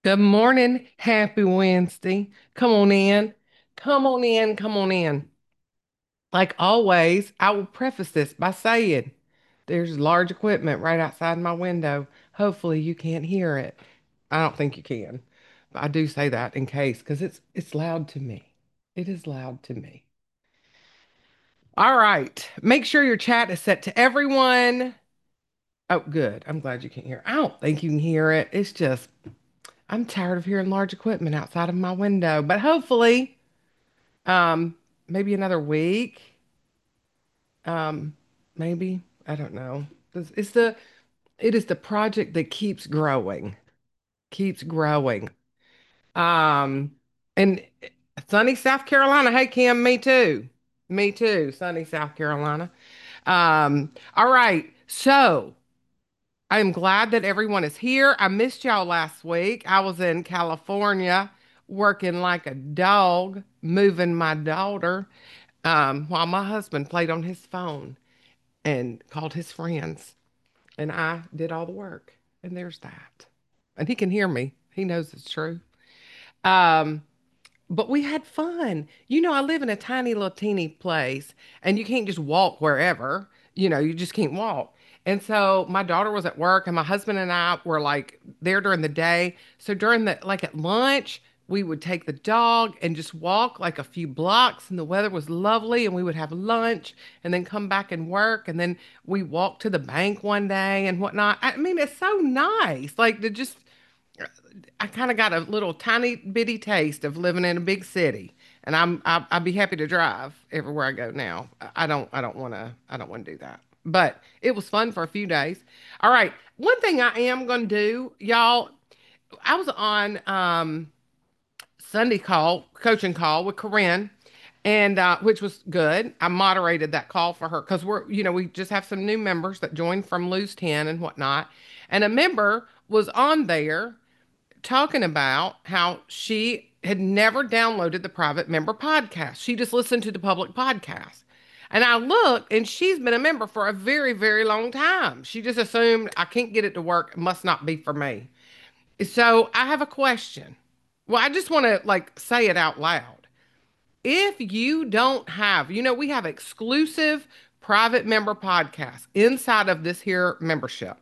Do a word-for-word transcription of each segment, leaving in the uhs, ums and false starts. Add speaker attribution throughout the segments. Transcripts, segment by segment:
Speaker 1: Good morning. Happy Wednesday. Come on in. Come on in. Come on in. Like always, I will preface this by saying there's large equipment right outside my window. Hopefully you can't hear it. I don't think you can. But I do say that in case because it's it's loud to me. It is loud to me. All right. Make sure your chat is set to everyone. Oh, good. I'm glad you can hear. I don't think you can hear it. It's just I'm tired of hearing large equipment outside of my window, but hopefully Um, maybe another week. Um, maybe. I don't know. It's, it's the it is the project that keeps growing, keeps growing. Um, and sunny South Carolina. Hey Kim, me too. Me too, sunny South Carolina. Um, all right. So I'm glad that everyone is here. I missed y'all last week. I was in California working like a dog, moving my daughter. Um, while my husband played on his phone and called his friends, and I did all the work. And there's that. And he can hear me. He knows it's true. Um, but we had fun. You know, I live in a tiny little teeny place, and you can't just walk wherever. You know, you just can't walk. And so my daughter was at work, and my husband and I were like there during the day. So during the like at lunch, we would take the dog and just walk like a few blocks, and the weather was lovely, and we would have lunch and then come back and work. And then we walked to the bank one day and whatnot. I mean, it's so nice. Like to just I kind of got a little tiny bitty taste of living in a big city, and I'm I, I'd be happy to drive everywhere I go now. I don't I don't want to I don't want to do that, but it was fun for a few days. All right, one thing I am gonna do, y'all. I was on um Sunday call coaching call with Corinne, and uh, which was good. I moderated that call for her because we're you know we just have some new members that joined from Lose ten and whatnot, and a member was on there talking about how she had never downloaded the private member podcast. She just listened to the public podcast. And I looked, and she's been a member for a very, very long time. She just assumed I can't get it to work. It must not be for me. So I have a question. Well, I just want to like say it out loud. If you don't have, you know, we have exclusive private member podcasts inside of this here membership.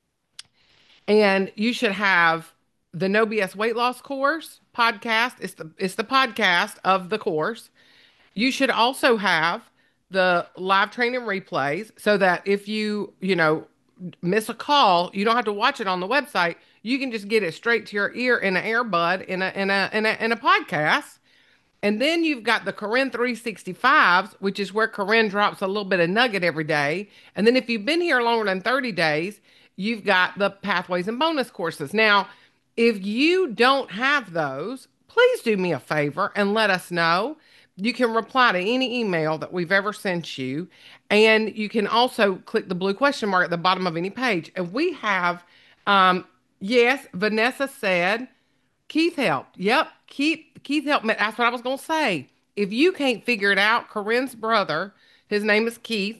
Speaker 1: And you should have the No B S weight loss course podcast. It's the it's the podcast of the course. You should also have the live training replays so that if you, you know, miss a call, you don't have to watch it on the website. You can just get it straight to your ear in an earbud in a in a in a in a podcast. And then you've got the Corinne three sixty-fives, which is where Corinne drops a little bit of nugget every day. And then if you've been here longer than thirty days, you've got the pathways and bonus courses. Now, if you don't have those, please do me a favor and let us know. You can reply to any email that we've ever sent you. And you can also click the blue question mark at the bottom of any page. And we have, um, yes, Vanessa said, Keith helped. Yep. Keith Keith helped me. That's what I was gonna say. If you can't figure it out, Corinne's brother, his name is Keith.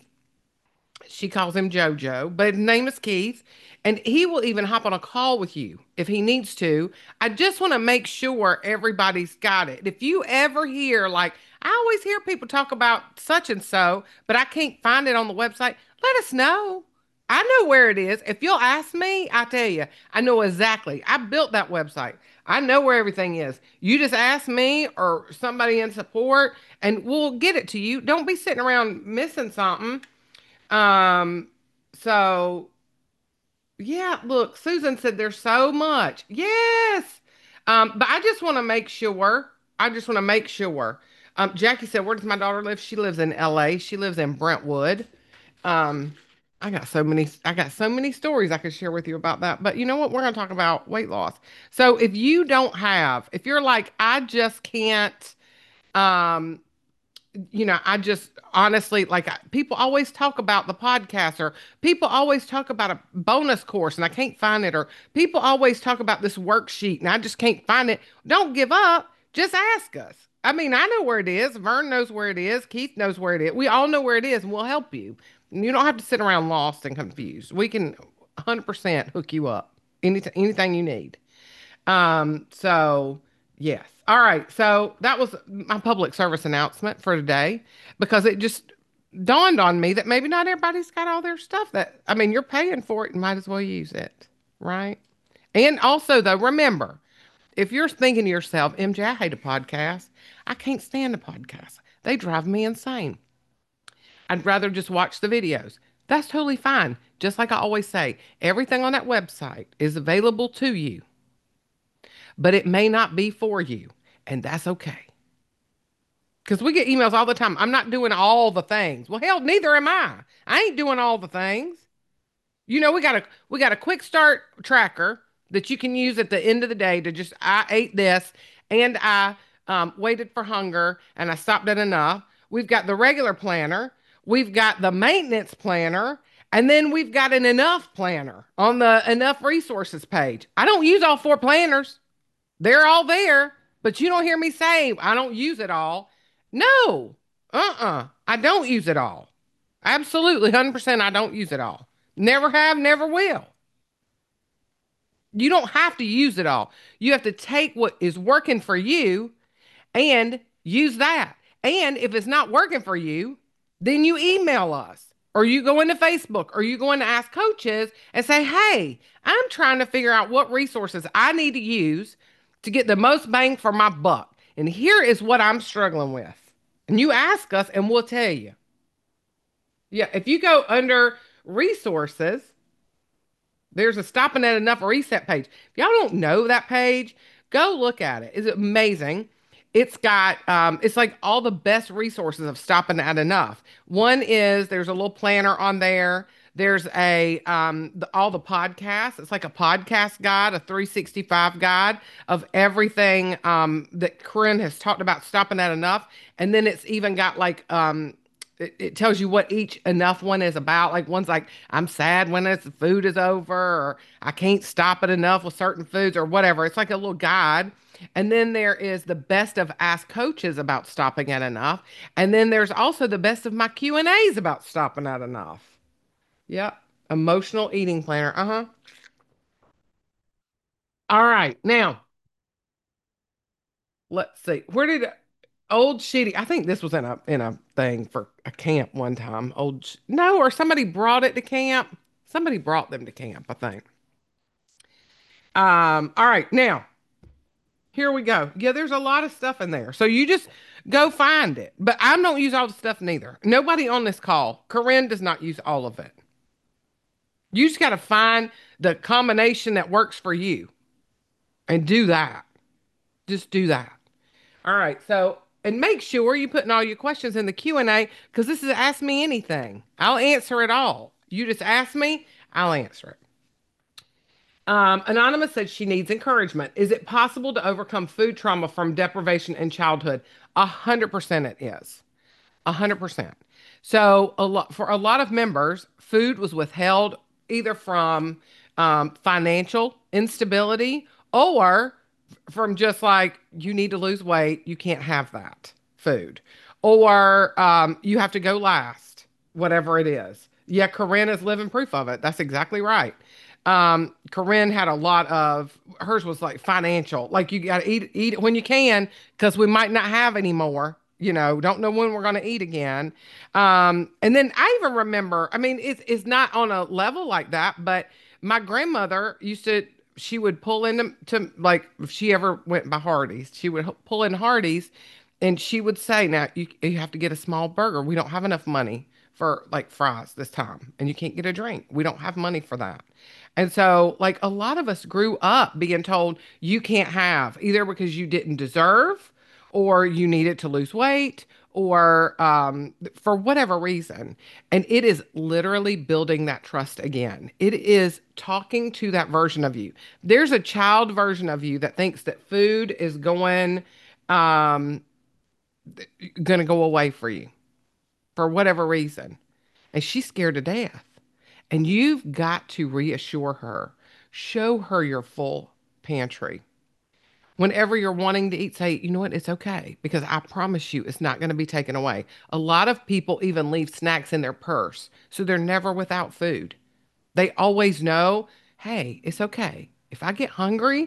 Speaker 1: She calls him JoJo, but his name is Keith. And he will even hop on a call with you if he needs to. I just want to make sure everybody's got it. If you ever hear, like, I always hear people talk about such and so, but I can't find it on the website, let us know. I know where it is. If you'll ask me, I tell you, I know exactly. I built that website. I know where everything is. You just ask me or somebody in support, and we'll get it to you. Don't be sitting around missing something. Um, so yeah, look, Susan said there's so much. Yes. Um, but I just want to make sure. I just want to make sure. Um, Jackie said, where does my daughter live? She lives in L A. She lives in Brentwood. Um, I got so many, I got so many stories I could share with you about that. But you know what? We're going to talk about weight loss. So if you don't have, if you're like, I just can't, um, you know, I just honestly like I- people always talk about the podcast, or people always talk about a bonus course and I can't find it, or people always talk about this worksheet and I just can't find it. Don't give up. Just ask us. I mean, I know where it is. Vern knows where it is. Keith knows where it is. We all know where it is and we'll help you. You don't have to sit around lost and confused. We can one hundred percent hook you up. Anything, anything you need. Um, so yes. All right. So that was my public service announcement for today because it just dawned on me that maybe not everybody's got all their stuff that, I mean, you're paying for it and might as well use it. Right. And also, though, remember, if you're thinking to yourself, M J, I hate a podcast. I can't stand a podcast. They drive me insane. I'd rather just watch the videos. That's totally fine. Just like I always say, everything on that website is available to you, but it may not be for you. And that's okay. Because we get emails all the time. I'm not doing all the things. Well, hell, neither am I. I ain't doing all the things. You know, we got a we got a quick start tracker that you can use at the end of the day to just I ate this and I um, waited for hunger and I stopped at enough. We've got the regular planner. We've got the maintenance planner. And then we've got an enough planner on the enough resources page. I don't use all four planners. They're all there, but you don't hear me say I don't use it all. No, uh-uh. I don't use it all. Absolutely, one hundred percent I don't use it all. Never have, never will. You don't have to use it all. You have to take what is working for you and use that. And if it's not working for you, then you email us or you go into Facebook or you go into Ask Coaches and say, hey, I'm trying to figure out what resources I need to use to get the most bang for my buck. And here is what I'm struggling with. And you ask us and we'll tell you. Yeah, if you go under resources, there's a stopping at enough reset page. If y'all don't know that page, go look at it. It's amazing. It's got um, it's like all the best resources of stopping at enough. One is there's a little planner on there. There's a um, the, all the podcasts. It's like a podcast guide, a three sixty-five guide of everything um, that Corinne has talked about stopping at enough. And then it's even got like um, it, it tells you what each enough one is about. Like one's like, I'm sad when this food is over, or I can't stop it enough with certain foods, or whatever. It's like a little guide. And then there is the best of Ask Coaches about stopping at enough. And then there's also the best of my Q and A's about stopping at enough. Yep. Emotional eating planner. Uh-huh. All right. Now, let's see. Where did Old Shitty? I think this was in a in a thing for a camp one time. Old Sh- No, or somebody brought it to camp. Somebody brought them to camp, I think. Um, all right, now here we go. Yeah, there's a lot of stuff in there. So you just go find it. But I don't use all the stuff neither. Nobody on this call, Corinne does not use all of it. You just got to find the combination that works for you and do that. Just do that. All right. So, and make sure you putting all your questions in the Q and A because this is Ask Me Anything. I'll answer it all. You just ask me, I'll answer it. Um, Anonymous said she needs encouragement. Is it possible to overcome food trauma from deprivation in childhood? A hundred percent it is. A hundred percent. So a lot for a lot of members, food was withheld either from um, financial instability or from just like you need to lose weight, you can't have that food, or um, you have to go last, whatever it is. Yeah, Corinne is living proof of it. That's exactly right. Um, Corinne had a lot of hers was like financial, like you got to eat eat it when you can because we might not have any more. You know, don't know when we're going to eat again. Um, and then I even remember, I mean, it's it's not on a level like that, but my grandmother used to she would pull into to like if she ever went by Hardee's, she would h- pull in Hardee's and she would say, now you, you have to get a small burger. We don't have enough money for like fries this time, and you can't get a drink. We don't have money for that. And so, like a lot of us grew up being told you can't have either because you didn't deserve or you needed to lose weight or um, for whatever reason. And it is literally building that trust again. It is talking to that version of you. There's a child version of you that thinks that food is going um, going to go away for you for whatever reason. And she's scared to death. And you've got to reassure her, show her your full pantry. Whenever you're wanting to eat, say, you know what, it's okay because I promise you it's not going to be taken away. A lot of people even leave snacks in their purse, so they're never without food. They always know, hey, it's okay. If I get hungry,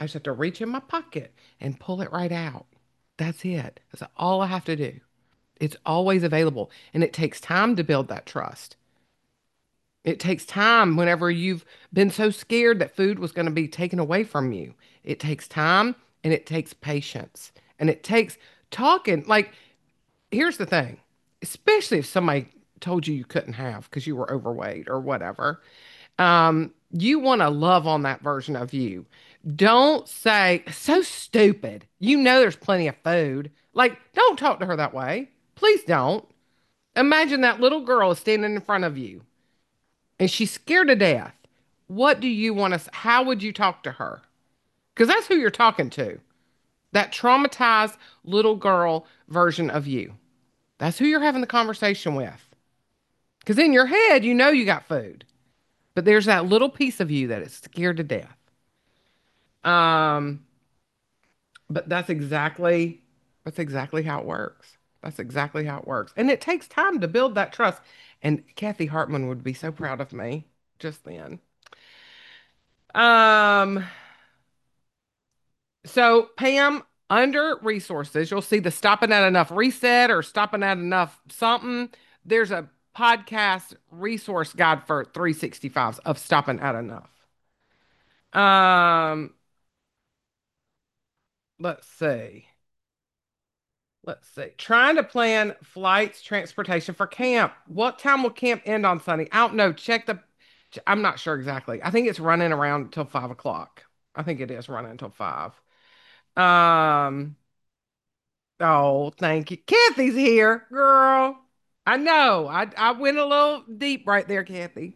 Speaker 1: I just have to reach in my pocket and pull it right out. That's it. That's all I have to do. It's always available. And it takes time to build that trust. It takes time whenever you've been so scared that food was going to be taken away from you. It takes time and it takes patience. And it takes talking. Like, here's the thing, especially if somebody told you you couldn't have because you were overweight or whatever, um, you want to love on that version of you. Don't say, so stupid. You know there's plenty of food. Like, don't talk to her that way. Please don't. Imagine that little girl is standing in front of you and she's scared to death. What do you want to, how would you talk to her? Because that's who you're talking to. That traumatized little girl version of you. That's who you're having the conversation with. Because in your head, you know you got food, but there's that little piece of you that is scared to death. Um, but that's exactly that's exactly how it works. That's exactly how it works. And it takes time to build that trust. And Kathy Hartman would be so proud of me just then. Um, so Pam, under resources, you'll see the stopping at enough reset or stopping at enough something. There's a podcast resource guide for three sixty-fives of stopping at enough. Um, let's see. Let's see. Trying to plan flights, transportation for camp. What time will camp end on Sunday? I don't know. Check the. I'm not sure exactly. I think it's running around until five o'clock. I think it is running until five. Um. Oh, thank you. Kathy's here, girl. I know. I I went a little deep right there, Kathy.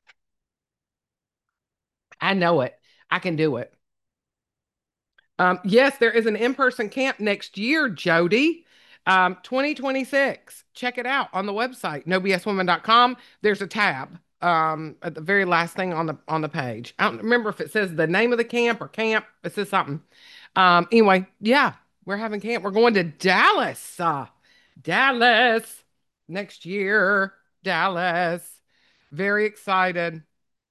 Speaker 1: I know it. I can do it. Um, yes, there is an in-person camp next year, Jody. Um, twenty twenty-six. Check it out on the website, no b s women dot com. There's a tab um, at the very last thing on the on the page. I don't remember if it says the name of the camp or camp. It says something. Um, anyway, yeah, we're having camp. We're going to Dallas. Uh, Dallas next year. Dallas. Very excited.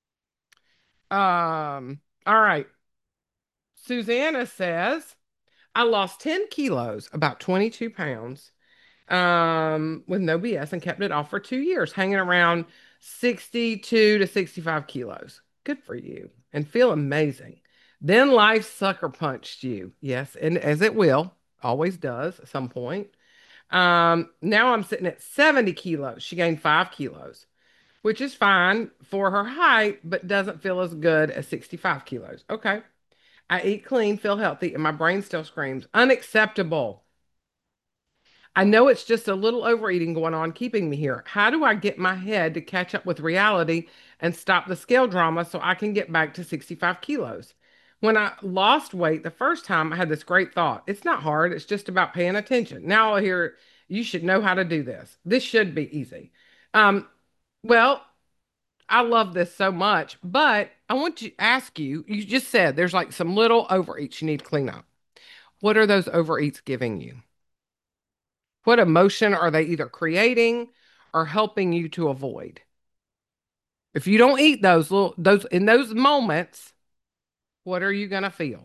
Speaker 1: Um, all right. Susanna says, I lost ten kilos, about twenty-two pounds, um, with no B S and kept it off for two years, hanging around sixty-two to sixty-five kilos. Good for you. And feel amazing. Then life sucker punched you. Yes, and as it will, always does at some point. Um, now I'm sitting at seventy kilos. She gained five kilos, which is fine for her height, but doesn't feel as good as sixty-five kilos. Okay. I eat clean, feel healthy, and my brain still screams, unacceptable. I know it's just a little overeating going on, keeping me here. How do I get my head to catch up with reality and stop the scale drama so I can get back to sixty-five kilos? When I lost weight the first time, I had this great thought. It's not hard, it's just about paying attention. Now I hear you should know how to do this. This should be easy. Um, well, I love this so much, but I want to ask you, you just said there's like some little overeats you need to clean up. What are those overeats giving you? What emotion are they either creating or helping you to avoid? If you don't eat those little those in those moments, what are you going to feel?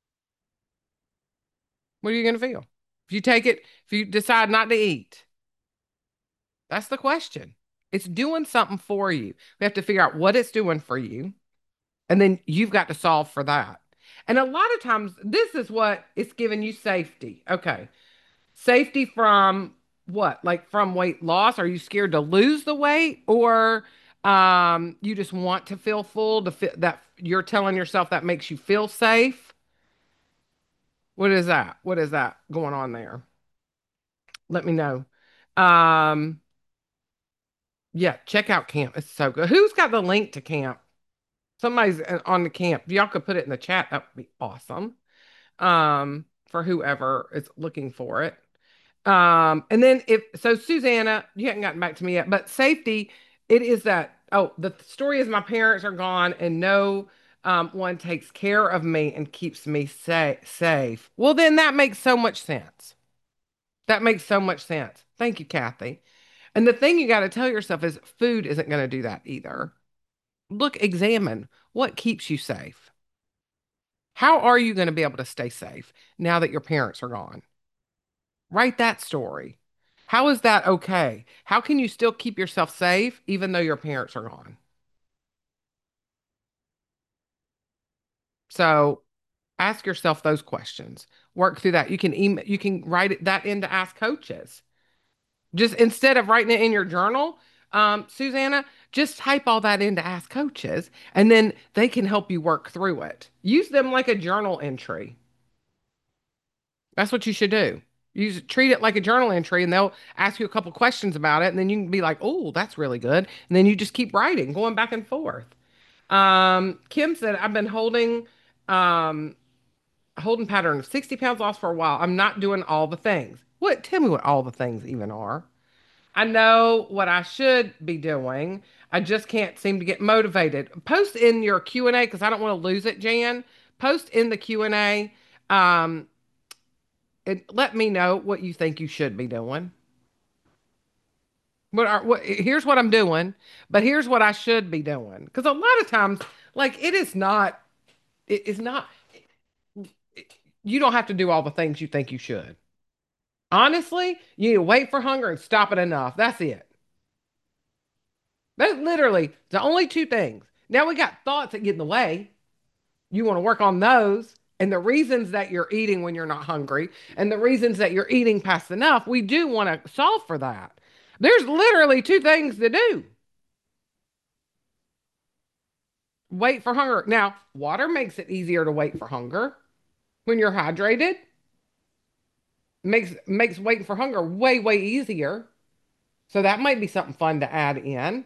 Speaker 1: What are you going to feel? If you take it, if you decide not to eat, that's the question. It's doing something for you. We have to figure out what it's doing for you, and then you've got to solve for that. And a lot of times, this is what it's giving you safety. Okay. Safety from what? Like from weight loss? Are you scared to lose the weight or um you just want to feel full to fit that you're telling yourself that makes you feel safe? What is that? What is that going on there? Let me know. Um yeah, check out camp. It's so good. Who's got the link to camp? Somebody's uh, on the camp. If y'all could put it in the chat, that would be awesome. Um for whoever is looking for it. Um, and then if so, Susanna, you haven't gotten back to me yet, but safety, it is that, oh, the story is my parents are gone and no um, one takes care of me and keeps me sa safe. Well, then that makes so much sense. That makes so much sense. Thank you, Kathy. And the thing you got to tell yourself is food isn't going to do that either. Look, examine what keeps you safe. How are you going to be able to stay safe now that your parents are gone? Write that story. How is that okay? How can you still keep yourself safe even though your parents are gone? So ask yourself those questions. Work through that. You can email, you can write it, that in to ask coaches. Just instead of writing it in your journal, um, Susanna, just type all that in to ask coaches, and then they can help you work through it. Use them like a journal entry. That's what you should do. Use treat it like a journal entry, and they'll ask you a couple questions about it, and then you can be like, "Oh, that's really good," and then you just keep writing, going back and forth. Um, Kim said, "I've been holding um, holding pattern of sixty pounds lost for a while. I'm not doing all the things. What? Tell me what all the things even are." I know what I should be doing. I just can't seem to get motivated. Post in your Q and A because I don't want to lose it, Jan. Post in the Q and A. Um, and let me know what you think you should be doing. What are what? Here's what I'm doing, but here's what I should be doing. Because a lot of times, like it is not. It is not. You don't have to do all the things you think you should. Honestly, you need to wait for hunger and stop it enough. That's it. That's literally the only two things. Now we got thoughts that get in the way. You want to work on those and the reasons that you're eating when you're not hungry and the reasons that you're eating past enough. We do want to solve for that. There's literally two things to do. Wait for hunger. Now, water makes it easier to wait for hunger when you're hydrated. Makes makes waiting for hunger way way easier. So that might be something fun to add in.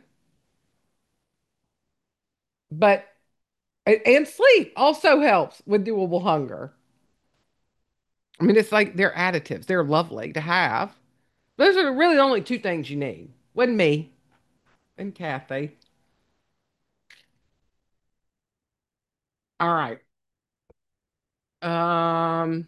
Speaker 1: But and sleep also helps with doable hunger. I mean, it's like they're additives. They're lovely to have. Those are really the only two things you need. Wasn't me and Kathy. All right. Um,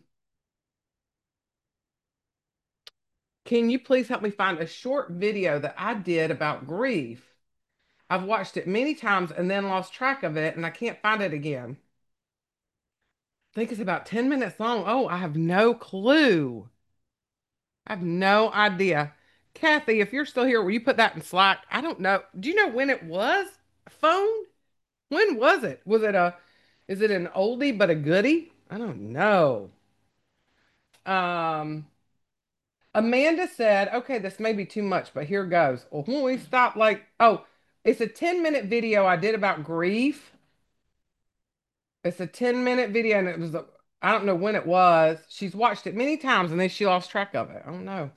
Speaker 1: can you please help me find a short video that I did about grief? I've watched it many times and then lost track of it, and I can't find it again. I think it's about ten minutes long. Oh, I have no clue. I have no idea. Kathy, if you're still here, will you put that in Slack? I don't know. Do you know when it was? A phone? When was it? Was it a, is it an oldie but a goodie? I don't know. Um, Amanda said, okay, this may be too much, but here goes. Well, when we stop, like, oh, it's a ten minute video I did about grief. It's a ten minute video, and it was, a, I don't know when it was. She's watched it many times, and then she lost track of it. I don't know.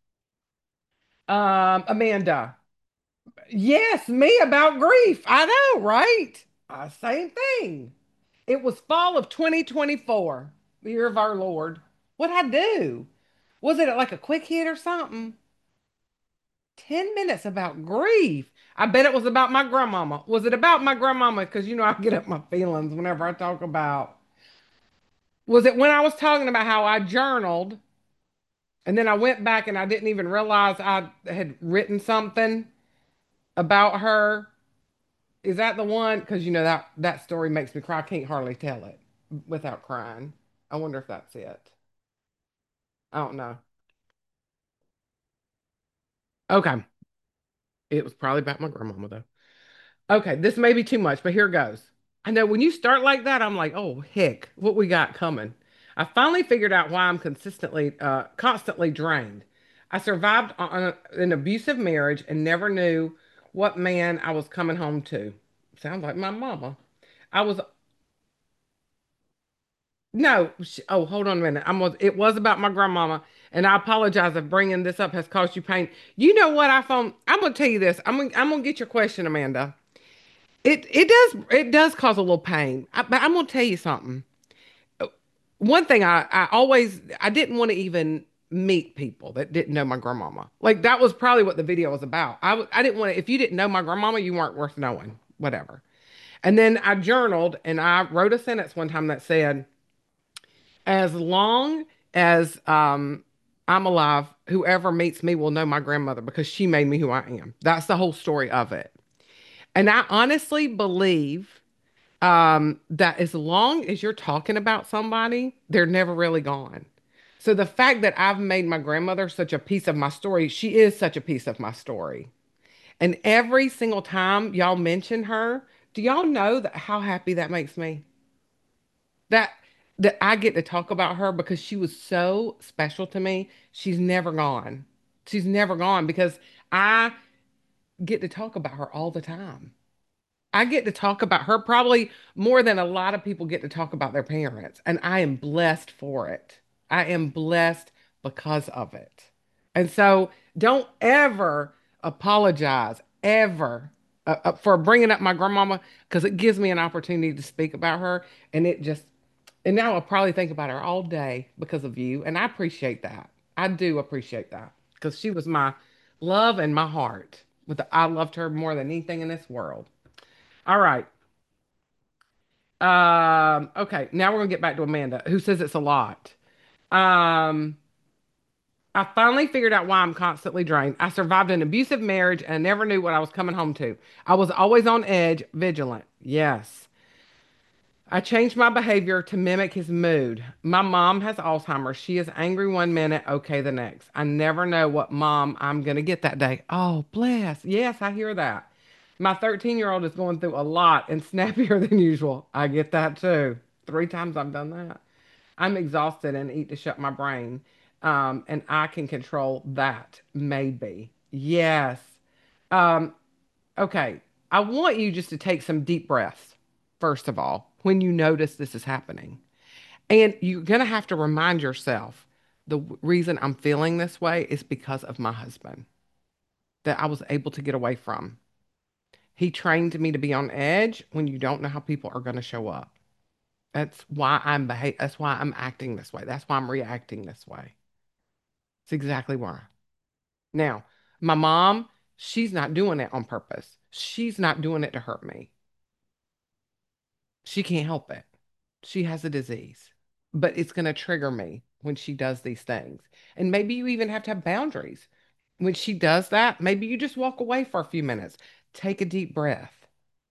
Speaker 1: Um, Amanda, yes, me about grief. I know, right? Uh, same thing. It was fall of twenty twenty-four, the year of our Lord. What'd I do? Was it like a quick hit or something? ten minutes about grief. I bet it was about my grandmama. Was it about my grandmama? Because you know I get up my feelings whenever I talk about. Was it when I was talking about how I journaled and then I went back and I didn't even realize I had written something about her? Is that the one? Because you know that that story makes me cry. I can't hardly tell it without crying. I wonder if that's it. I don't know. Okay. It was probably about my grandmama though. Okay, this may be too much, but here goes. I know when you start like that, I'm like, oh heck, what we got coming? I finally figured out why I'm consistently, uh, constantly drained. I survived on a- an abusive marriage and never knew what man I was coming home to. Sounds like my mama. I was no. sh- Oh, hold on a minute. I'm. Was, it was about my grandmama, and I apologize if bringing this up has caused you pain. You know what I found? I'm gonna tell you this. I'm gonna, I'm gonna get your question, Amanda. It it does it does cause a little pain. I, but I'm gonna tell you something. One thing I I always I didn't want to even meet people that didn't know my grandmama. Like that was probably what the video was about. I w- I didn't want to. If you didn't know my grandmama, you weren't worth knowing. Whatever. And then I journaled and I wrote a sentence one time that said, "As long as um I'm alive, whoever meets me will know my grandmother because she made me who I am." That's the whole story of it. And I honestly believe Um, that as long as you're talking about somebody, they're never really gone. So the fact that I've made my grandmother such a piece of my story, she is such a piece of my story. And every single time y'all mention her, do y'all know that how happy that makes me? That that I get to talk about her because she was so special to me. She's never gone. She's never gone because I get to talk about her all the time. I get to talk about her probably more than a lot of people get to talk about their parents, and I am blessed for it. I am blessed because of it. And so don't ever apologize, ever, uh, uh, for bringing up my grandmama because it gives me an opportunity to speak about her. And it just, and now I'll probably think about her all day because of you. And I appreciate that. I do appreciate that because she was my love and my heart. With the, I loved her more than anything in this world. All right. Um, okay, now we're gonna get back to Amanda, who says it's a lot. Um, I finally figured out why I'm constantly drained. I survived an abusive marriage and never knew what I was coming home to. I was always on edge, vigilant. Yes. I changed my behavior to mimic his mood. My mom has Alzheimer's. She is angry one minute, okay the next. I never know what mom I'm going to get that day. Oh, bless. Yes, I hear that. My thirteen year old is going through a lot and snappier than usual. I get that too. Three times I've done that. I'm exhausted and eat to shut my brain. Um, and I can control that, maybe. Yes. Um, Okay, I want you just to take some deep breaths, first of all, when you notice this is happening. And you're going to have to remind yourself the w- reason I'm feeling this way is because of my husband that I was able to get away from. He trained me to be on edge when you don't know how people are going to show up. That's why I'm beha- that's why I'm acting this way. That's why I'm reacting this way. It's exactly why. Now, my mom, she's not doing it on purpose. She's not doing it to hurt me. She can't help it. She has a disease, but it's going to trigger me when she does these things. And maybe you even have to have boundaries. When she does that, maybe you just walk away for a few minutes, take a deep breath.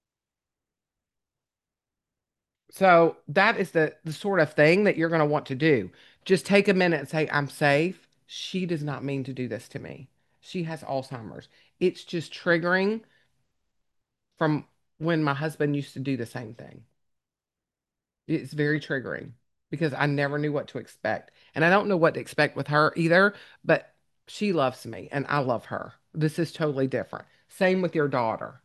Speaker 1: So that is the, the sort of thing that you're going to want to do. Just take a minute and say, I'm safe. She does not mean to do this to me. She has Alzheimer's. It's just triggering from when my husband used to do the same thing. It's very triggering because I never knew what to expect. And I don't know what to expect with her either, but she loves me and I love her. This is totally different. Same with your daughter.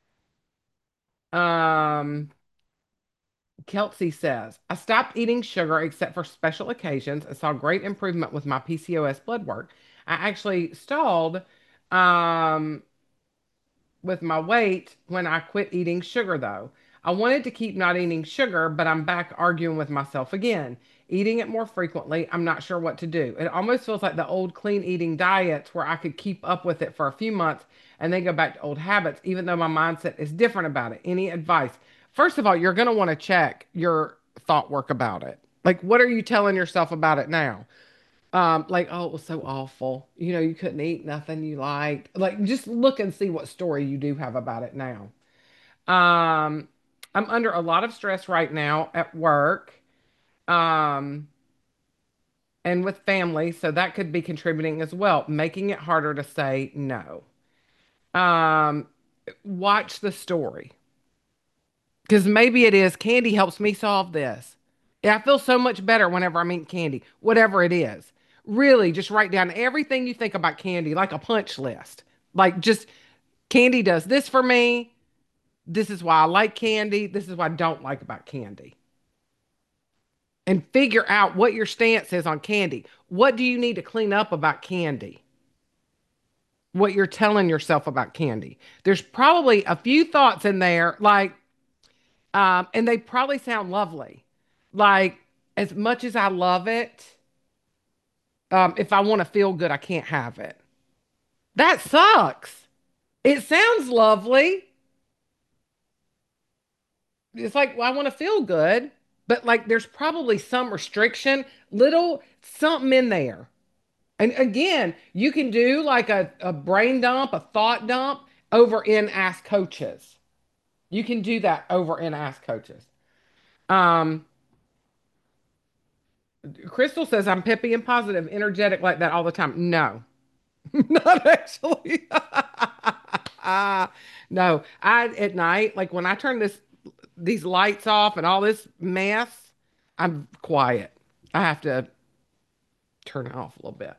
Speaker 1: Um, Kelsey says, I stopped eating sugar except for special occasions and saw great improvement with my P C O S blood work. I actually stalled um with my weight when I quit eating sugar, though. I wanted to keep not eating sugar, but I'm back arguing with myself again. Eating it more frequently, I'm not sure what to do. It almost feels like the old clean eating diets where I could keep up with it for a few months and then go back to old habits, even though my mindset is different about it. Any advice? First of all, you're going to want to check your thought work about it. Like, what are you telling yourself about it now? Um, like, oh, it was so awful. You know, you couldn't eat nothing you liked. Like, just look and see what story you do have about it now. Um, I'm under a lot of stress right now at work, um, and with family, so that could be contributing as well, making it harder to say no. Um, watch the story because maybe it is candy helps me solve this. Yeah, I feel so much better whenever I'm eating candy, whatever it is. Really, just write down everything you think about candy, like a punch list. Like, just candy does this for me. This is why I like candy. This is what I don't like about candy. And figure out what your stance is on candy. What do you need to clean up about candy? What you're telling yourself about candy. There's probably a few thoughts in there, like, um, and they probably sound lovely. Like, as much as I love it, um, if I want to feel good, I can't have it. That sucks. It sounds lovely. It's like, well, I want to feel good, but like there's probably some restriction, little something in there. And again, you can do like a, a brain dump, a thought dump over in Ask Coaches. You can do that over in Ask Coaches. Um, Crystal says I'm peppy and positive, energetic like that all the time. No, not actually. No, I at night, like when I turn this these lights off and all this mess, I'm quiet. I have to turn it off a little bit.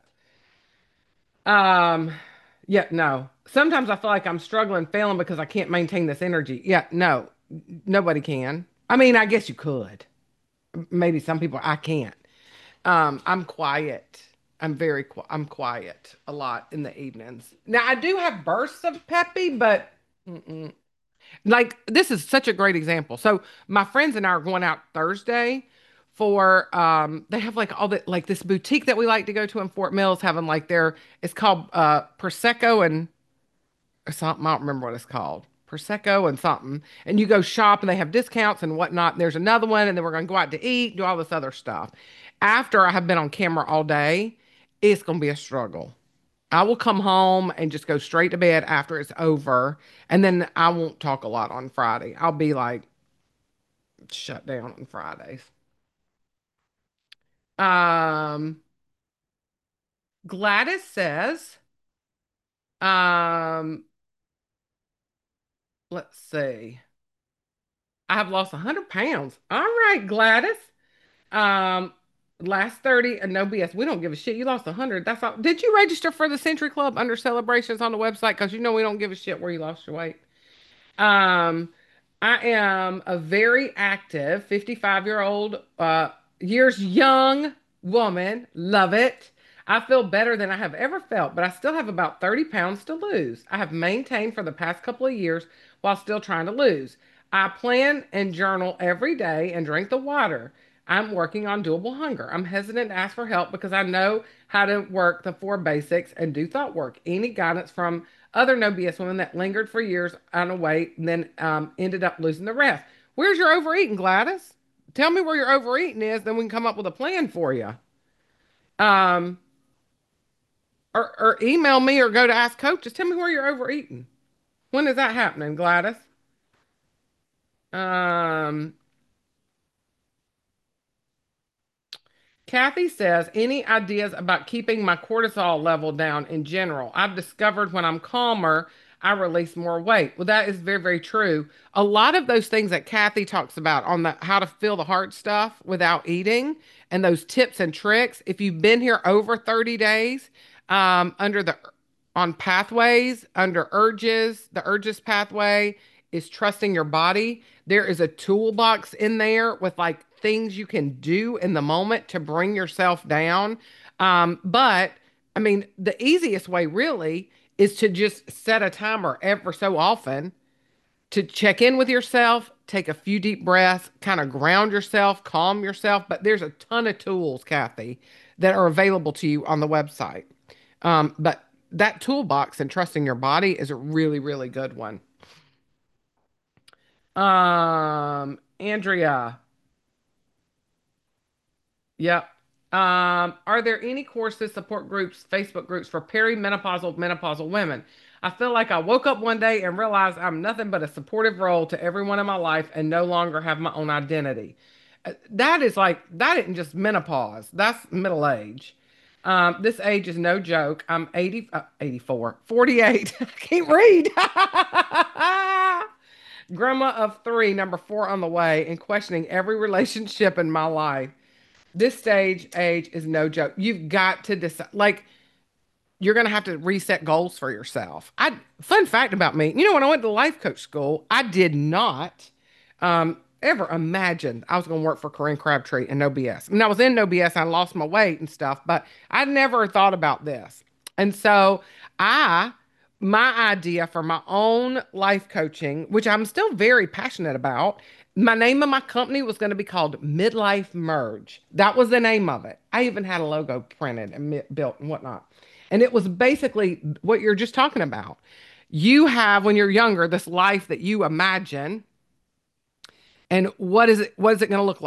Speaker 1: Um, yeah, no. Sometimes I feel like I'm struggling, failing because I can't maintain this energy. Yeah, no, nobody can. I mean, I guess you could. Maybe some people I can't. Um, I'm quiet. I'm very qui I'm quiet a lot in the evenings. Now I do have bursts of peppy, but mm-mm. Like this is such a great example. So my friends and I are going out Thursday for um they have like all the like this boutique that we like to go to in Fort Mills having like their it's called uh Prosecco and or something. I don't remember what it's called. Prosecco and something. And you go shop and they have discounts and whatnot. And there's another one, and then we're going to go out to eat, do all this other stuff. After I have been on camera all day, it's going to be a struggle. I will come home and just go straight to bed after it's over. And then I won't talk a lot on Friday. I'll be like shut down on Fridays. Um, Gladys says, um, let's see. I have lost one hundred pounds. All right, Gladys. Um, last thirty and no B S. We don't give a shit. You lost one hundred. That's all. Did you register for the Century Club under celebrations on the website? Because you know we don't give a shit where you lost your weight. Um, I am a very active fifty-five year old, uh, years young woman. Love it. I feel better than I have ever felt, but I still have about thirty pounds to lose. I have maintained for the past couple of years while still trying to lose. I plan and journal every day and drink the water. I'm working on doable hunger. I'm hesitant to ask for help because I know how to work the four basics and do thought work. Any guidance from other no B S women that lingered for years on a weight and then um, ended up losing the rest. Where's your overeating, Gladys? Tell me where your overeating is, then we can come up with a plan for you. Um, or, or email me or go to Ask Coach. Just tell me where you're overeating. When is that happening, Gladys? Um, Kathy says, any ideas about keeping my cortisol level down in general? I've discovered when I'm calmer, I release more weight. Well, that is very, very true. A lot of those things that Kathy talks about on the how to feel the heart stuff without eating and those tips and tricks, if you've been here over thirty days, um, under the on pathways, under urges, the urges pathway is trusting your body. There is a toolbox in there with like things you can do in the moment to bring yourself down. Um, but I mean, the easiest way really is to just set a timer ever so often to check in with yourself, take a few deep breaths, kind of ground yourself, calm yourself. But there's a ton of tools, Kathy, that are available to you on the website. Um, but that toolbox and trusting your body is a really, really good one. Um, Andrea, yep. Um, are there any courses, support groups, Facebook groups for perimenopausal, menopausal women? I feel like I woke up one day and realized I'm nothing but a supportive role to everyone in my life and no longer have my own identity. Uh, That is like, that isn't just menopause, that's middle age. Um, this age is no joke. I'm eighty, uh, eighty-four, forty-eight. I can't read. Grandma of three, number four on the way, and questioning every relationship in my life. This stage age is no joke. You've got to decide, like, you're going to have to reset goals for yourself. I, fun fact about me, you know, when I went to life coach school, I did not um, ever imagine I was going to work for Corinne Crabtree and No B S. I mean, I was in No B S, I lost my weight and stuff, but I never thought about this. And so I, my idea for my own life coaching, which I'm still very passionate about, my name of my company was going to be called Midlife Merge. That was the name of it. I even had a logo printed and mi- built and whatnot. And it was basically what you're just talking about. You have, when you're younger, this life that you imagine, and what is it, what is it going to look like?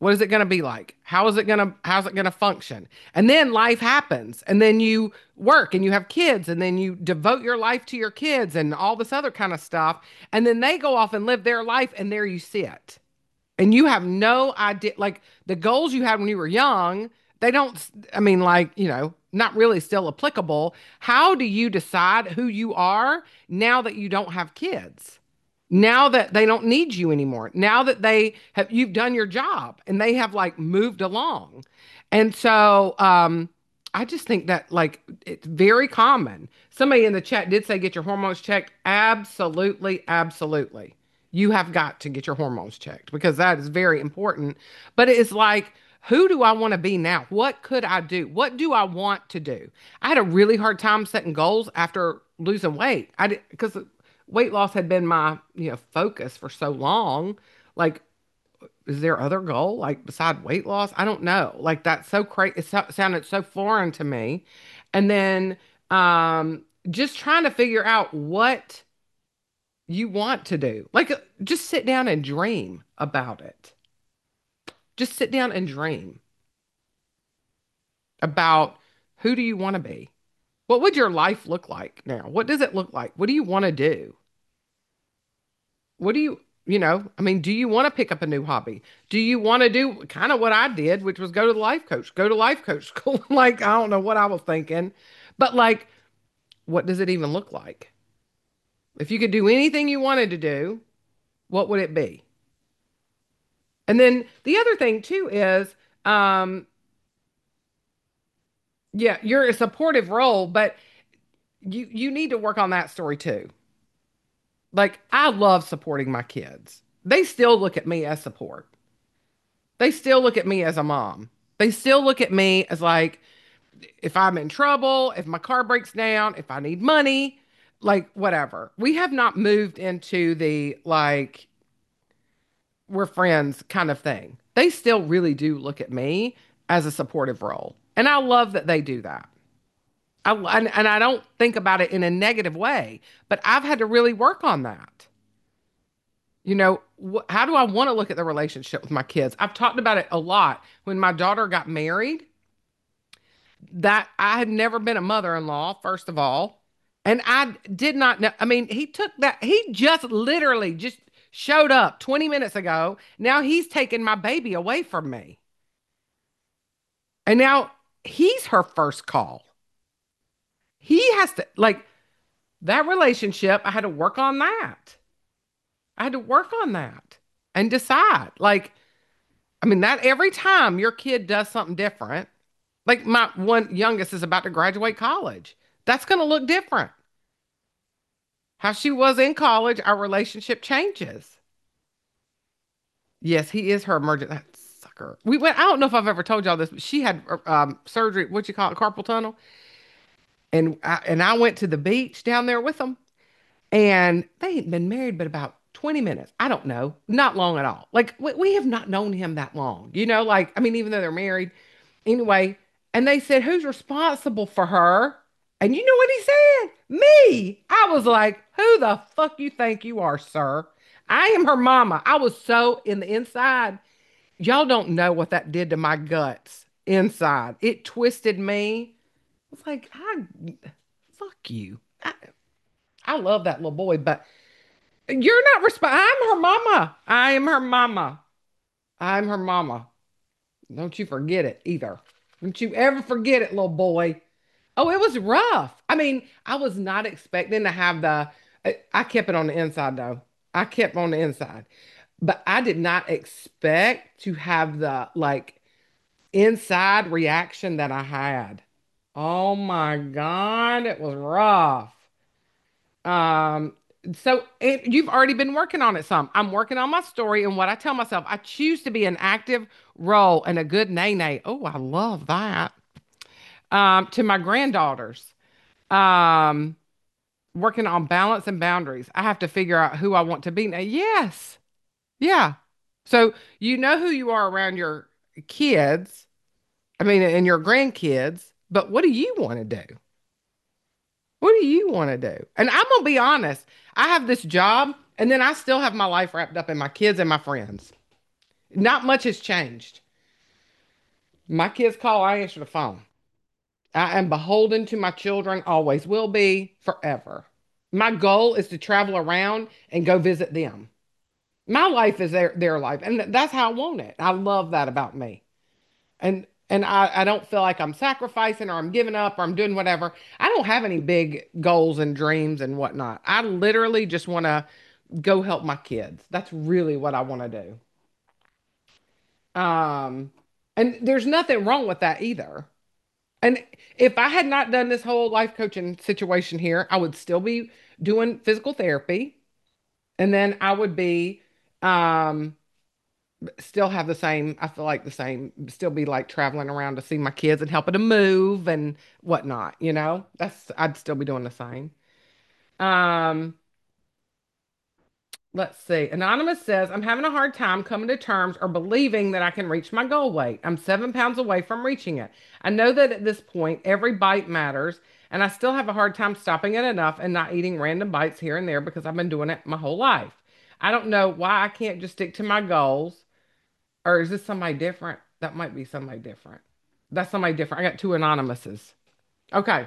Speaker 1: What is it going to be like? How is it going to how's it going to function? And then life happens. And then you work and you have kids and then you devote your life to your kids and all this other kind of stuff. And then they go off and live their life and there you sit. And you have no idea, like the goals you had when you were young, they don't, I mean, like, you know, not really still applicable. How do you decide who you are now that you don't have kids? Now that they don't need you anymore, now that they have, you've done your job and they have like moved along. And so, um, I just think that like it's very common. Somebody in the chat did say get your hormones checked. Absolutely, absolutely. You have got to get your hormones checked because that is very important. But it's like, who do I want to be now? What could I do? What do I want to do? I had a really hard time setting goals after losing weight. I did because weight loss had been my, you know, focus for so long. Like, is there other goal like beside weight loss? I don't know. Like that's so crazy. It so- sounded so foreign to me. And then um just trying to figure out what you want to do. Like uh, just sit down and dream about it. Just sit down and dream about who do you want to be? What would your life look like now? What does it look like? What do you want to do? What do you, you know, I mean, do you want to pick up a new hobby? Do you want to do kind of what I did, which was go to the life coach, go to life coach school? Like, I don't know what I was thinking, but like, what does it even look like? If you could do anything you wanted to do, what would it be? And then the other thing too is, um, yeah, you're a supportive role, but you you need to work on that story too. Like, I love supporting my kids. They still look at me as support. They still look at me as a mom. They still look at me as like, if I'm in trouble, if my car breaks down, if I need money, like whatever. We have not moved into the like, we're friends kind of thing. They still really do look at me as a supportive role. And I love that they do that. I, and, and I don't think about it in a negative way, but I've had to really work on that. You know, wh- how do I want to look at the relationship with my kids? I've talked about it a lot. When my daughter got married, that I had never been a mother-in-law, first of all. And I did not know. I mean, he took that, he just literally just showed up twenty minutes ago. Now he's taking my baby away from me. And now he's her first call. He has to, like, that relationship, I had to work on that. I had to work on that and decide. Like, I mean, that every time your kid does something different, like my one youngest is about to graduate college, that's going to look different. How she was in college, our relationship changes. Yes, he is her emergent that sucker. We went, I don't know if I've ever told y'all this, but she had um, surgery, what you call it, carpal tunnel. And I, and I went to the beach down there with them. And they had been married but about twenty minutes. I don't know, not long at all. Like we, we have not known him that long, you know, like, I mean, even though they're married anyway. And they said, who's responsible for her? And you know what he said? Me. I was like, who the fuck you think you are, sir? I am her mama. I was so in the inside. Y'all don't know what that did to my guts inside. It twisted me. It's like, I fuck you. I, I love that little boy, but you're not resp- I'm her mama. I am her mama. I'm her mama. Don't you forget it either. Don't you ever forget it, little boy. Oh, it was rough. I mean, I was not expecting to have the, I, I kept it on the inside though. I kept on the inside, but I did not expect to have the like inside reaction that I had. Oh my God, it was rough. Um, so it, you've already been working on it some. I'm working on my story and what I tell myself. I choose to be an active role and a good nay nay. Oh, I love that. Um, to my granddaughters, um, working on balance and boundaries. I have to figure out who I want to be now. Yes. Yeah. So you know who you are around your kids, I mean, and your grandkids, but what do you want to do? What do you want to do? And I'm gonna be honest. I have this job, and then I still have my life wrapped up in my kids and my friends. Not much has changed. My kids call, I answer the phone. I am beholden to my children, always will be, forever. My goal is to travel around and go visit them. My life is their their life, and that's how I want it. I love that about me. And and I, I don't feel like I'm sacrificing or I'm giving up or I'm doing whatever. I don't have any big goals and dreams and whatnot. I literally just want to go help my kids. That's really what I want to do. Um, and there's nothing wrong with that either. And if I had not done this whole life coaching situation here, I would still be doing physical therapy. And then I would be um still have the same, I feel like the same, still be like traveling around to see my kids and helping them move and whatnot, you know? That's I'd still be doing the same. Um, let's see. Anonymous says, I'm having a hard time coming to terms or believing that I can reach my goal weight. I'm seven pounds away from reaching it. I know that at this point, every bite matters, and I still have a hard time stopping at enough and not eating random bites here and there because I've been doing it my whole life. I don't know why I can't just stick to my goals. Or is this somebody different? That might be somebody different. That's somebody different. I got two anonymouses. Okay.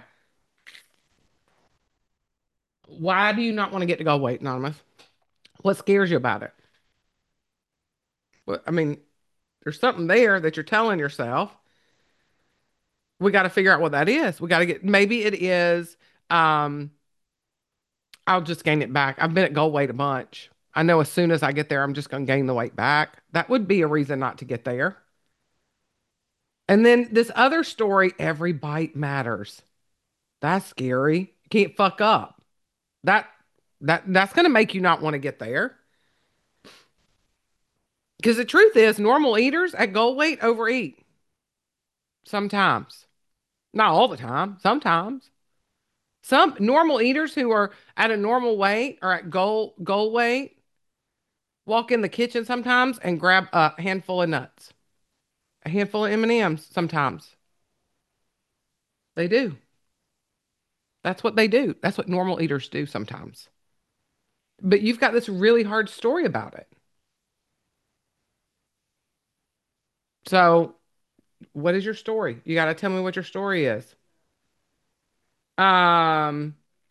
Speaker 1: Why do you not want to get to goal weight, anonymous? What scares you about it? Well, I mean, there's something there that you're telling yourself. We got to figure out what that is. We got to get, maybe it is, um, I'll just gain it back. I've been at goal weight a bunch. I know as soon as I get there, I'm just going to gain the weight back. That would be a reason not to get there. And then this other story, every bite matters. That's scary. You can't fuck up. That that that's going to make you not want to get there. Because the truth is, normal eaters at goal weight overeat sometimes. Not all the time, sometimes. Some normal eaters who are at a normal weight or at goal goal weight walk in the kitchen sometimes and grab a handful of nuts, a handful of M and M's sometimes. They do. That's what they do. That's what normal eaters do sometimes. But you've got this really hard story about it. So, what is your story? You got to tell me what your story is. Um,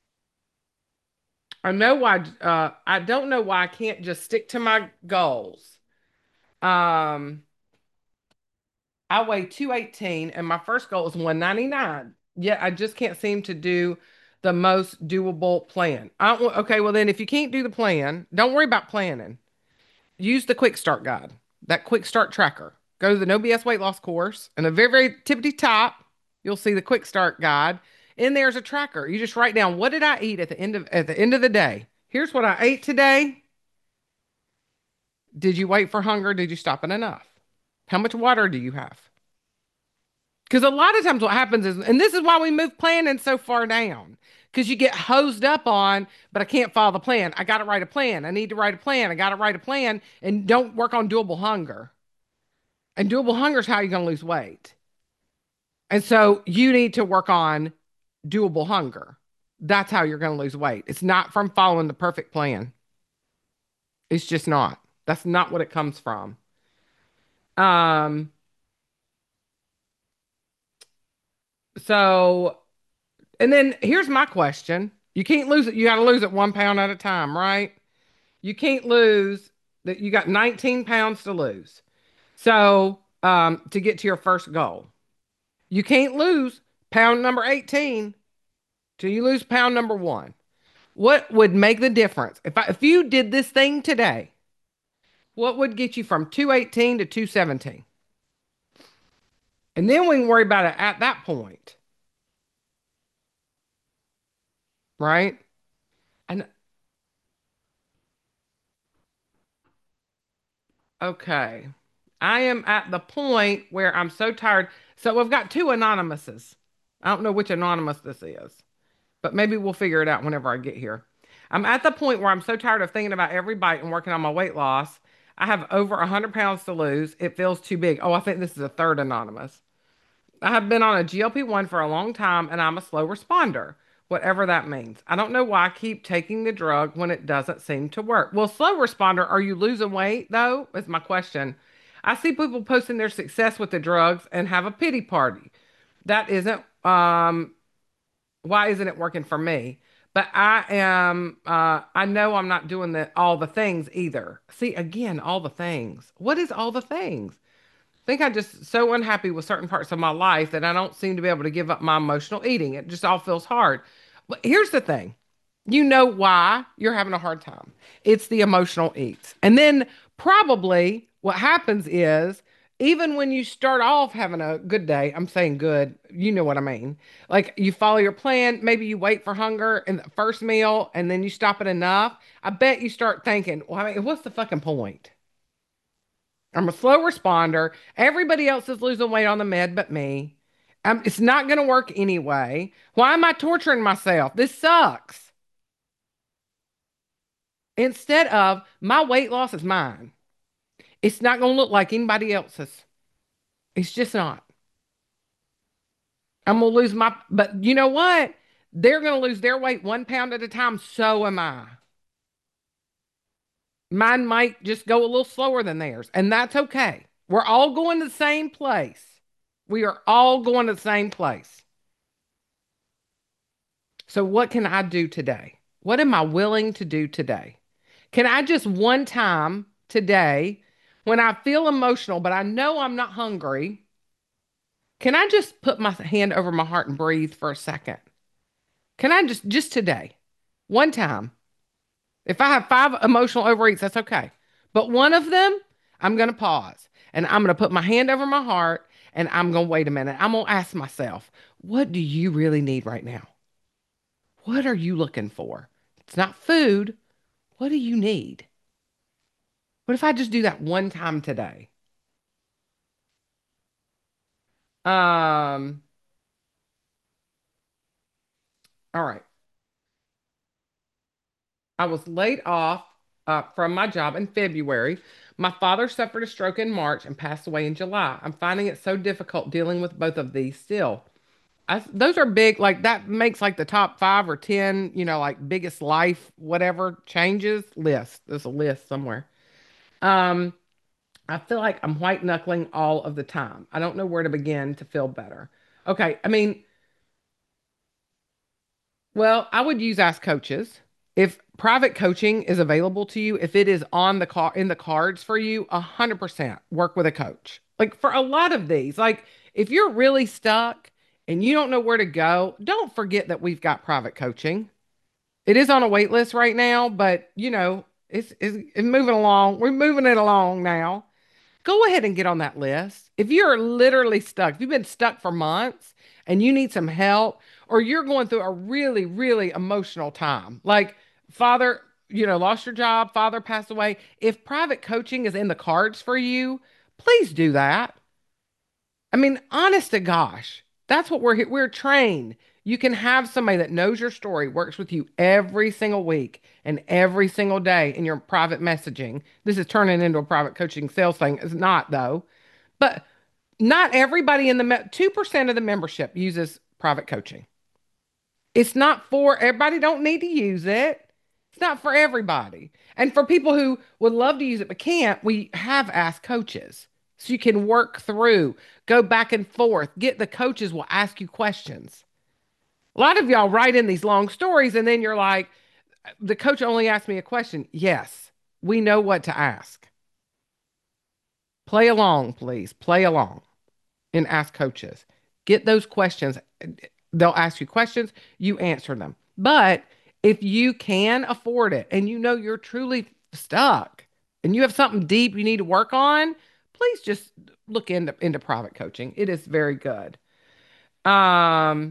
Speaker 1: I know why, uh, I don't know why I can't just stick to my goals. Um, I weigh two eighteen and my first goal is one ninety-nine. Yet I just can't seem to do the most doable plan. I don't, okay, well then if you can't do the plan, don't worry about planning. Use the quick start guide, that quick start tracker. Go to the No B S weight loss course and the very, very tippity top, you'll see the quick start guide. In there's a tracker. You just write down what did I eat at the end of at the end of the day. Here's what I ate today. Did you wait for hunger? Did you stop at enough? How much water do you have? Because a lot of times what happens is, and this is why we move planning so far down, because you get hosed up on, but I can't follow the plan. I got to write a plan. I need to write a plan. I got to write a plan and don't work on doable hunger. And doable hunger is how you're going to lose weight. And so you need to work on doable hunger. That's how you're going to lose weight. It's not from following the perfect plan. It's just not. That's not what it comes from. Um, so, and then here's my question. You can't lose it. You got to lose it one pound at a time, right? You can't lose that. You got nineteen pounds to lose. So, um, to get to your first goal, you can't lose pound number eighteen till you lose pound number one. What would make the difference? If I, if you did this thing today, what would get you from two eighteen to two seventeen? And then we can worry about it at that point, right? And okay, I am at the point where I'm so tired. So we've got two anonymouses. I don't know which anonymous this is, but maybe we'll figure it out whenever I get here. I'm at the point where I'm so tired of thinking about every bite and working on my weight loss. I have over one hundred pounds to lose. It feels too big. Oh, I think this is a third anonymous. I have been on a G L P one for a long time and I'm a slow responder, whatever that means. I don't know why I keep taking the drug when it doesn't seem to work. Well, slow responder, are you losing weight though? Is my question. I see people posting their success with the drugs and have a pity party. That isn't, um, why isn't it working for me? But I am, uh, I know I'm not doing the, all the things either. See, again, all the things. What is all the things? Think I'm just so unhappy with certain parts of my life that I don't seem to be able to give up my emotional eating. It just all feels hard. But here's the thing. You know why you're having a hard time. It's the emotional eats. And then probably what happens is even when you start off having a good day, I'm saying good, you know what I mean. Like you follow your plan, maybe you wait for hunger in the first meal and then you stop it enough. I bet you start thinking, well, I mean, what's the fucking point? I'm a slow responder. Everybody else is losing weight on the med but me. Um, it's not going to work anyway. Why am I torturing myself? This sucks. Instead of my weight loss is mine. It's not going to look like anybody else's. It's just not. I'm going to lose my, but you know what? They're going to lose their weight one pound at a time. So am I. Mine might just go a little slower than theirs, and that's okay. We're all going to the same place. We are all going to the same place. So, what can I do today? What am I willing to do today? Can I just one time today, when I feel emotional, but I know I'm not hungry, can I just put my hand over my heart and breathe for a second? Can I just, just today, one time? If I have five emotional overeats, that's okay. But one of them, I'm going to pause and I'm going to put my hand over my heart and I'm going to wait a minute. I'm going to ask myself, what do you really need right now? What are you looking for? It's not food. What do you need? What if I just do that one time today? Um, all right. I was laid off uh, from my job in February. My father suffered a stroke in March and passed away in July. I'm finding it so difficult dealing with both of these still. I, those are big, like that makes like the top five or ten, you know, like biggest life, whatever changes list. There's a list somewhere. Um, I feel like I'm white knuckling all of the time. I don't know where to begin to feel better. Okay, I mean, well, I would use Ask Coaches. If private coaching is available to you, if it is on the car in the cards for you, a hundred percent work with a coach. Like for a lot of these, like if you're really stuck and you don't know where to go, don't forget that we've got private coaching. It is on a wait list right now, but you know, it's, it's, it's moving along. We're moving it along now. Go ahead and get on that list. If you're literally stuck, if you've been stuck for months and you need some help, or you're going through a really, really emotional time, like father, you know, lost your job, father passed away. If private coaching is in the cards for you, please do that. I mean, honest to gosh, that's what we're here. We're trained. You can have somebody that knows your story, works with you every single week and every single day in your private messaging. This is turning into a private coaching sales thing. It's not though. But not everybody in the me- two percent of the membership uses private coaching. It's not for everybody don't need to use it. It's not for everybody. And for people who would love to use it but can't, we have asked coaches. So you can work through, go back and forth, get the coaches will ask you questions. A lot of y'all write in these long stories and then you're like, the coach only asked me a question. Yes, we know what to ask. Play along, please. Play along and ask coaches. Get those questions. They'll ask you questions, you answer them. But if you can afford it and you know you're truly stuck and you have something deep you need to work on, please just look into, into private coaching. It is very good. Um,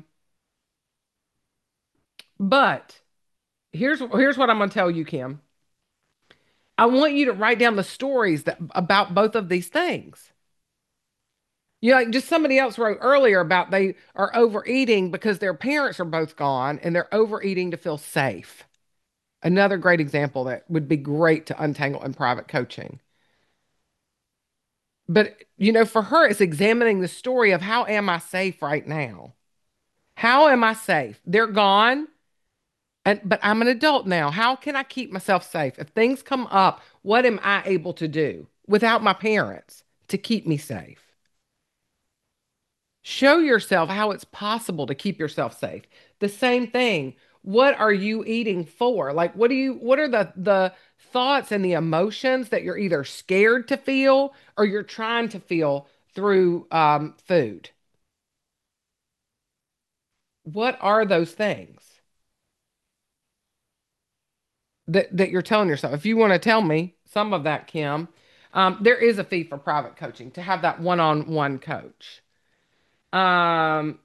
Speaker 1: but here's here's what I'm gonna tell you, Kim. I want you to write down the stories that about both of these things. You know, like just somebody else wrote earlier about they are overeating because their parents are both gone and they're overeating to feel safe. Another great example that would be great to untangle in private coaching. But, you know, for her, it's examining the story of how am I safe right now? How am I safe? They're gone, and but I'm an adult now. How can I keep myself safe? If things come up, what am I able to do without my parents? to keep me safe. Show yourself how it's possible to keep yourself safe. The same thing. What are you eating for? Like, what do you, what are the, the thoughts and the emotions that you're either scared to feel or you're trying to feel through um, food? What are those things that, that you're telling yourself? If you want to tell me some of that, Kim, um, there is a fee for private coaching to have that one-on-one coach. Um,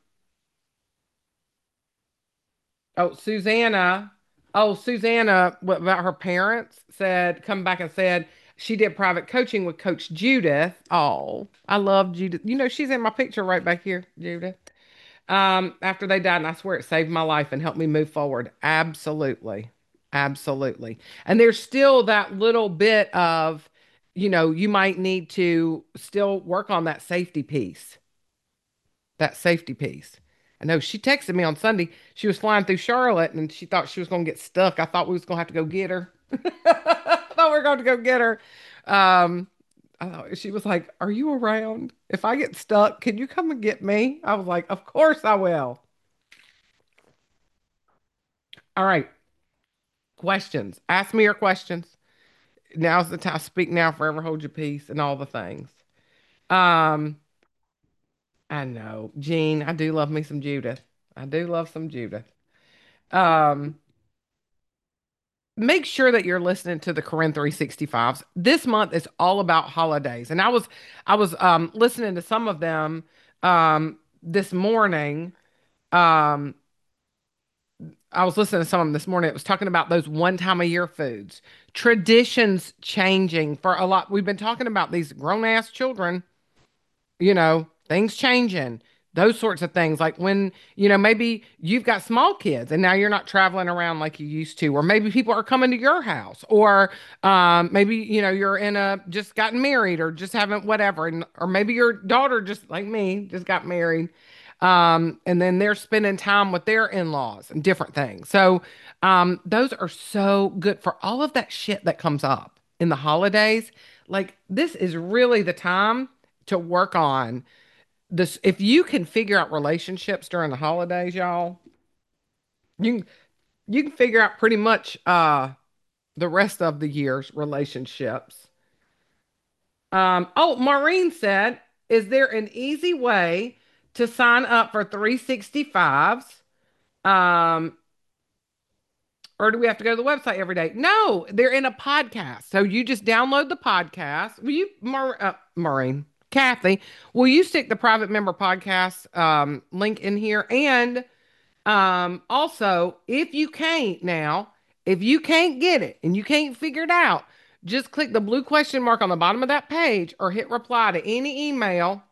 Speaker 1: Oh, Susanna. Oh, Susanna, what about her parents? Said, come back and said she did private coaching with Coach Judith. Oh, I love Judith. You know, she's in my picture right back here, Judith. Um, after they died, and I swear it saved my life and helped me move forward. Absolutely. Absolutely. And there's still that little bit of, you know, you might need to still work on that safety piece that safety piece. I know she texted me on Sunday. She was flying through Charlotte and she thought she was going to get stuck. I thought we was going to have to go get her. I thought we were going to go get her. Um, I thought she was like, "Are you around? If I get stuck, can you come and get me?" I was like, "Of course I will." All right, questions. Ask me your questions. Now's the time. Speak now, forever hold your peace, and all the things. Um, I know, Jean. I do love me some Judith. I do love some Judith. Um, make sure that you're listening to the Corinne three sixty-fives. This month is all about holidays. And I was I was um listening to some of them um this morning. Um I was listening to some of them this morning. It was talking about those one time a year foods. Traditions changing for a lot. We've been talking about these grown ass children, you know, things changing, those sorts of things. Like when, you know, maybe you've got small kids and now you're not traveling around like you used to, or maybe people are coming to your house, or um, maybe, you know, you're in a just gotten married or just haven't whatever. And, or maybe your daughter, just like me, just got married. Um, and then they're spending time with their in-laws and different things. So, um, those are so good for all of that shit that comes up in the holidays. Like, this is really the time to work on this. If you can figure out relationships during the holidays, y'all, you can you can figure out pretty much uh the rest of the year's relationships. Um, oh, Maureen said, is there an easy way to sign up for three sixty-fives? Um, or do we have to go to the website every day? No, they're in a podcast. So you just download the podcast. Will you, Mar uh, Maureen, Kathy, will you stick the private member podcast um, link in here? And um, also, if you can't now, if you can't get it and you can't figure it out, just click the blue question mark on the bottom of that page or hit reply to any email.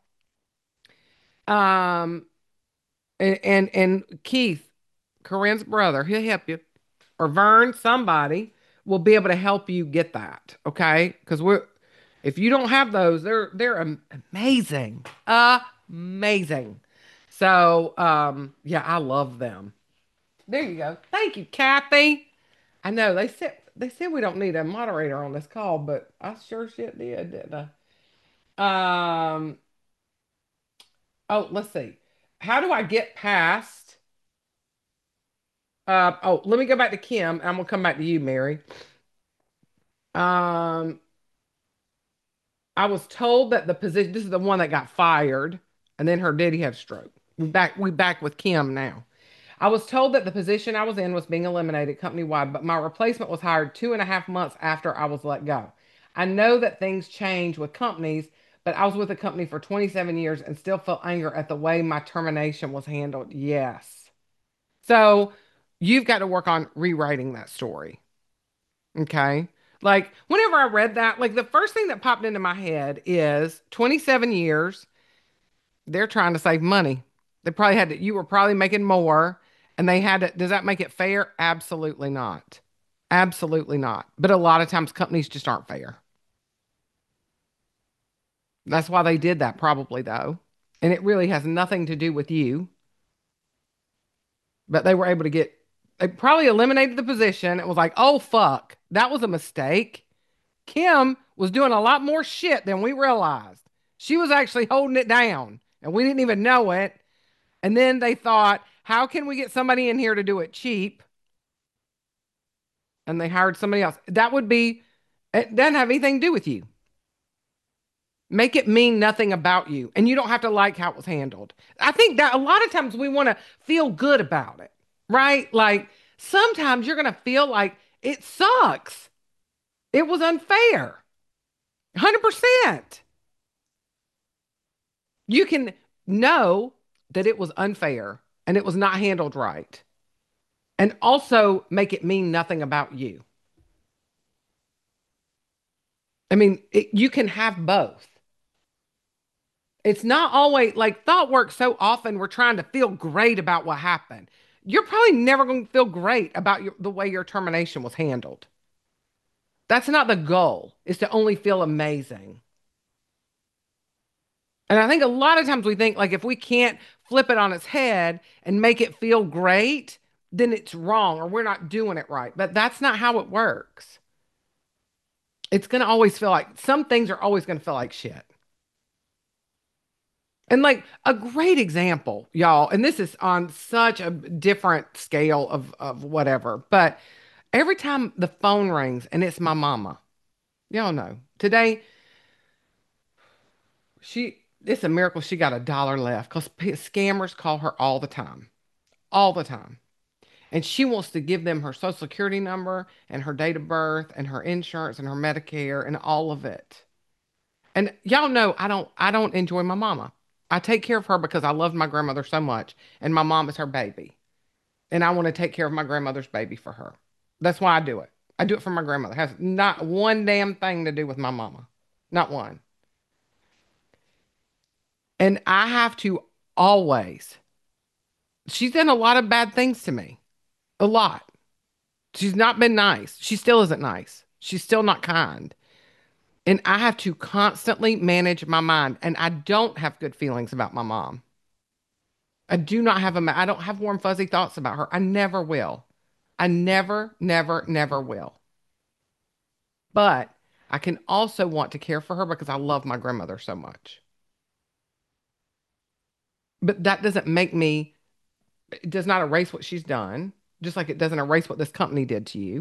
Speaker 1: Um, and, and, and Keith, Corinne's brother, he'll help you, or Vern, somebody will be able to help you get that. Okay. Because we're, if you don't have those, they're, they're am- amazing. Amazing. So, um, yeah, I love them. There you go. Thank you, Kathy. I know they said they said we don't need a moderator on this call, but I sure shit did, didn't I? Um, oh, let's see. How do I get past? Uh, oh, let me go back to Kim. I'm gonna come back to you, Mary. Um, I was told that the position. This is the one that got fired, and then her daddy had a stroke. We back. We back with Kim now. I was told that the position I was in was being eliminated company wide, but my replacement was hired two and a half months after I was let go. I know that things change with companies, but I was with the company for twenty-seven years and still felt anger at the way my termination was handled. Yes. So you've got to work on rewriting that story. Okay. Like whenever I read that, like the first thing that popped into my head is twenty-seven years, they're trying to save money. They probably had to, you were probably making more and they had to, does that make it fair? Absolutely not. Absolutely not. But a lot of times companies just aren't fair. That's why they did that, probably, though. And it really has nothing to do with you, but they were able to get, they probably eliminated the position. It was like, oh, fuck, that was a mistake. Kim was doing a lot more shit than we realized. She was actually holding it down and we didn't even know it. And then they thought, how can we get somebody in here to do it cheap? And they hired somebody else. That would be, it doesn't have anything to do with you. Make it mean nothing about you. And you don't have to like how it was handled. I think that a lot of times we want to feel good about it, right? Like sometimes you're going to feel like it sucks. It was unfair. one hundred percent. You can know that it was unfair and it was not handled right, and also make it mean nothing about you. I mean, it, you can have both. It's not always like thought work so often we're trying to feel great about what happened. You're probably never going to feel great about your, the way your termination was handled. That's not the goal, is to only feel amazing. And I think a lot of times we think like if we can't flip it on its head and make it feel great, then it's wrong or we're not doing it right. But that's not how it works. It's going to always feel like some things are always going to feel like shit. And like a great example, y'all, and this is on such a different scale of of whatever, but every time the phone rings and it's my mama, y'all know. Today, she it's a miracle she got a dollar left because scammers call her all the time, all the time. And she wants to give them her social security number and her date of birth and her insurance and her Medicare and all of it. And y'all know I don't I don't enjoy my mama. I take care of her because I love my grandmother so much, and my mom is her baby. And I want to take care of my grandmother's baby for her. That's why I do it. I do it for my grandmother. It has not one damn thing to do with my mama. Not one. And I have to always, she's done a lot of bad things to me. A lot. She's not been nice. She still isn't nice. She's still not kind. And I have to constantly manage my mind. And I don't have good feelings about my mom. I do not have a, I don't have warm, fuzzy thoughts about her. I never will. I never, never, never will. But I can also want to care for her because I love my grandmother so much. But that doesn't make me, it does not erase what she's done, just like it doesn't erase what this company did to you.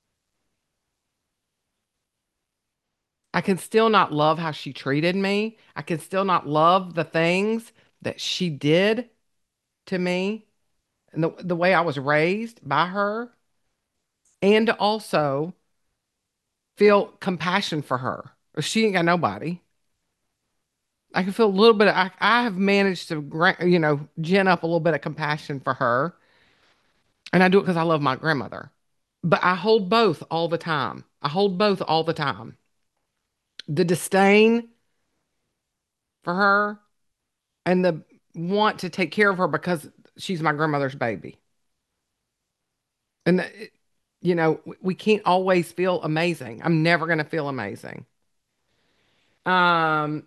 Speaker 1: I can still not love how she treated me. I can still not love the things that she did to me and the, the way I was raised by her, and to also feel compassion for her. She ain't got nobody. I can feel a little bit of, I, I have managed to, gra- you know, gin up a little bit of compassion for her. And I do it because I love my grandmother. But I hold both all the time. I hold both all the time. The disdain for her and the want to take care of her because she's my grandmother's baby. And, the- you know, we can't always feel amazing. I'm never going to feel amazing. Um,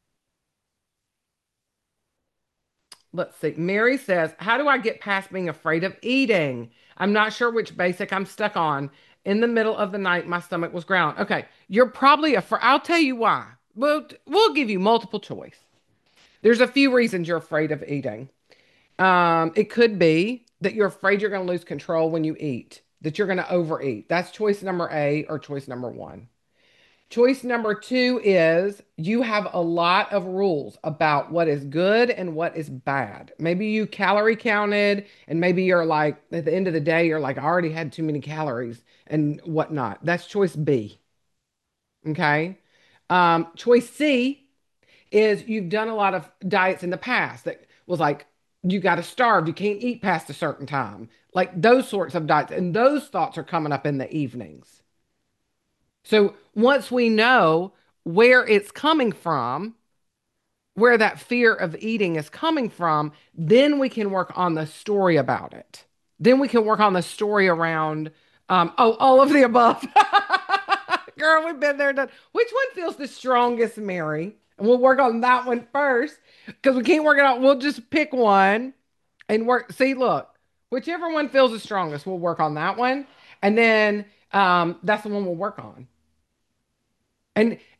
Speaker 1: Let's see. Mary says, how do I get past being afraid of eating? I'm not sure which basic I'm stuck on. In the middle of the night, my stomach was growling. Okay, you're probably afraid. I'll tell you why. We'll, we'll give you multiple choice. There's a few reasons you're afraid of eating. Um, it could be that you're afraid you're going to lose control when you eat, that you're going to overeat. That's choice number A or choice number one. Choice number two is you have a lot of rules about what is good and what is bad. Maybe you calorie counted, and maybe you're like, at the end of the day, you're like, I already had too many calories and whatnot. That's choice B. Okay. Um, choice C is you've done a lot of diets in the past that was like, you got to starve, you can't eat past a certain time, like those sorts of diets. And those thoughts are coming up in the evenings. So once we know where it's coming from, where that fear of eating is coming from, then we can work on the story about it. Then we can work on the story around, um, oh, all of the above. Girl, we've been there, done. Which one feels the strongest, Mary? And we'll work on that one first because we can't work it out. We'll just pick one and work. See, look, whichever one feels the strongest, we'll work on that one. And then um, that's the one we'll work on. And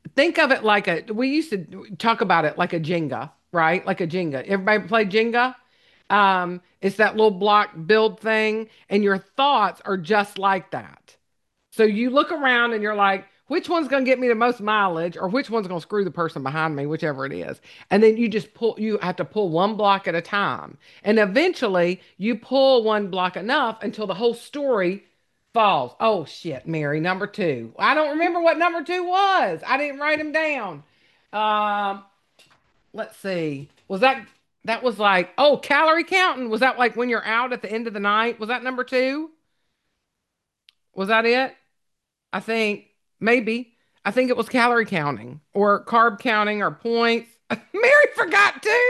Speaker 1: Think of it like a, we used to talk about it like a Jenga, right? Like a Jenga. Everybody play Jenga? Um, it's that little block build thing, and your thoughts are just like that. So you look around and you're like, which one's going to get me the most mileage, or which one's going to screw the person behind me, whichever it is. And then you just pull, you have to pull one block at a time. And eventually you pull one block enough until the whole story falls. Oh shit, Mary, number two. I don't remember what number two was. I didn't write them down. Um, let's see. Was that that was like, oh, calorie counting? Was that like when you're out at the end of the night? Was that number two? Was that it? I think maybe. I think it was calorie counting or carb counting or points. Mary forgot too.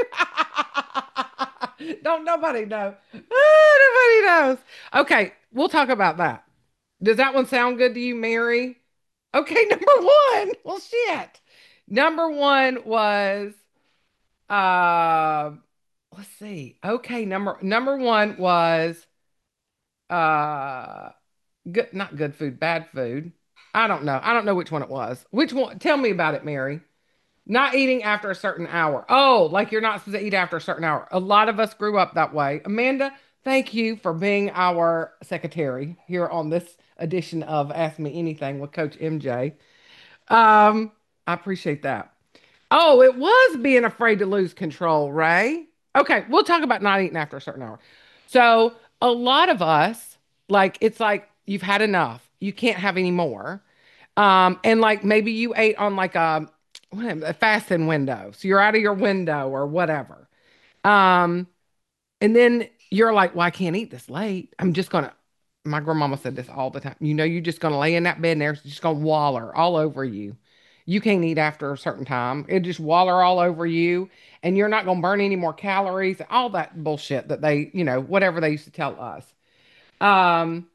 Speaker 1: Don't nobody know. Oh, nobody knows. Okay, we'll talk about that. Does that one sound good to you, Mary? Okay, number one. Well, shit. Number one was uh let's see. Okay, number number one was uh good, not good food, bad food. I don't know. I don't know which one it was. Which one? Tell me about it, Mary. Not eating after a certain hour. Oh, like you're not supposed to eat after a certain hour. A lot of us grew up that way. Amanda, thank you for being our secretary here on this edition of Ask Me Anything with Coach M J. Um, I appreciate that. Oh, it was being afraid to lose control, Ray. Okay, we'll talk about not eating after a certain hour. So, a lot of us, like, it's like you've had enough. You can't have any more. Um, and like maybe you ate on like a, what, a fasting window. So you're out of your window or whatever. Um, and then you're like, well, I can't eat this late. I'm just gonna, my grandmama said this all the time. You know, you're just gonna lay in that bed and there's just gonna waller all over you. You can't eat after a certain time. It just waller all over you, and you're not gonna burn any more calories, all that bullshit that they, you know, whatever they used to tell us. Um,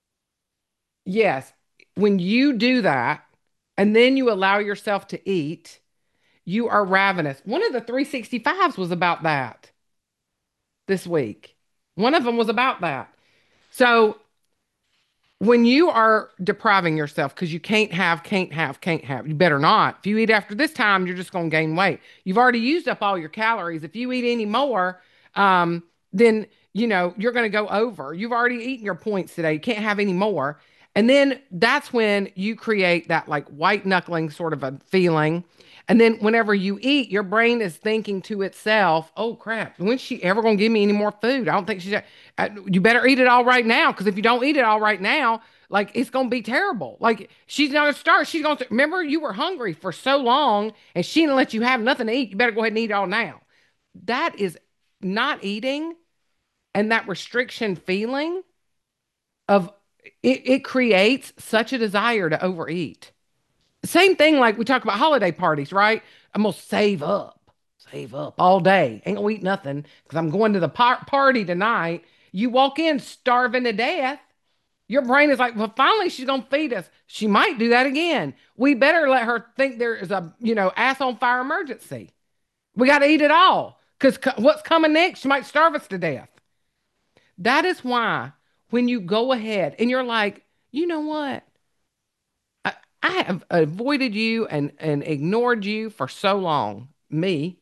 Speaker 1: yes, when you do that, and then you allow yourself to eat, you are ravenous. One of the three sixty-fives was about that this week. One of them was about that. So when you are depriving yourself because you can't have, can't have, can't have, you better not. If you eat after this time, you're just going to gain weight. You've already used up all your calories. If you eat any more, um, then you know you're going to go over. You've already eaten your points today. You can't have any more. And then that's when you create that like white knuckling sort of a feeling. And then whenever you eat, your brain is thinking to itself, "Oh crap, when's she ever going to give me any more food? I don't think she's. Uh, you better eat it all right now, because if you don't eat it all right now, like it's going to be terrible. Like she's going to start. She's going to remember you were hungry for so long, and she didn't let you have nothing to eat. You better go ahead and eat it all now." That is not eating, and that restriction feeling of it, it creates such a desire to overeat. Same thing like we talk about holiday parties, right? I'm gonna save up, save up all day. Ain't gonna eat nothing because I'm going to the par- party tonight. You walk in starving to death. Your brain is like, well, finally she's gonna feed us. She might do that again. We better let her think there is a, you know, ass on fire emergency. We got to eat it all because co- what's coming next? She might starve us to death. That is why when you go ahead and you're like, you know what? I, I have avoided you and, and ignored you for so long. Me,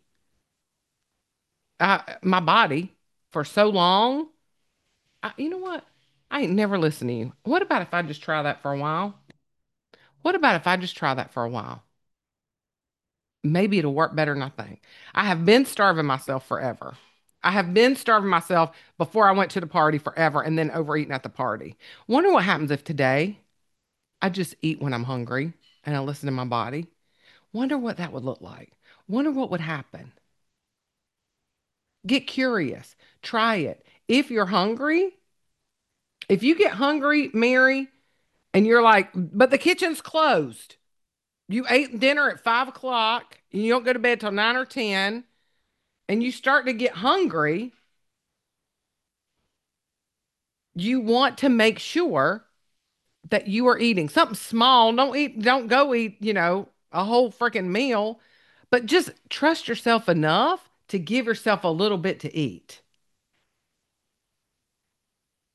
Speaker 1: I, my body, for so long. I, you know what? I ain't never listened to you. What about if I just try that for a while? What about if I just try that for a while? Maybe it'll work better than I think. I have been starving myself forever. I have been starving myself before I went to the party forever and then overeating at the party. Wonder what happens if today I just eat when I'm hungry and I listen to my body. Wonder what that would look like. Wonder what would happen. Get curious. Try it. If you're hungry, if you get hungry, Mary, and you're like, but the kitchen's closed. You ate dinner at five o'clock and you don't go to bed till nine or ten, and you start to get hungry, you want to make sure that you are eating something small. Don't eat, don't go eat, you know, a whole freaking meal, but just trust yourself enough to give yourself a little bit to eat.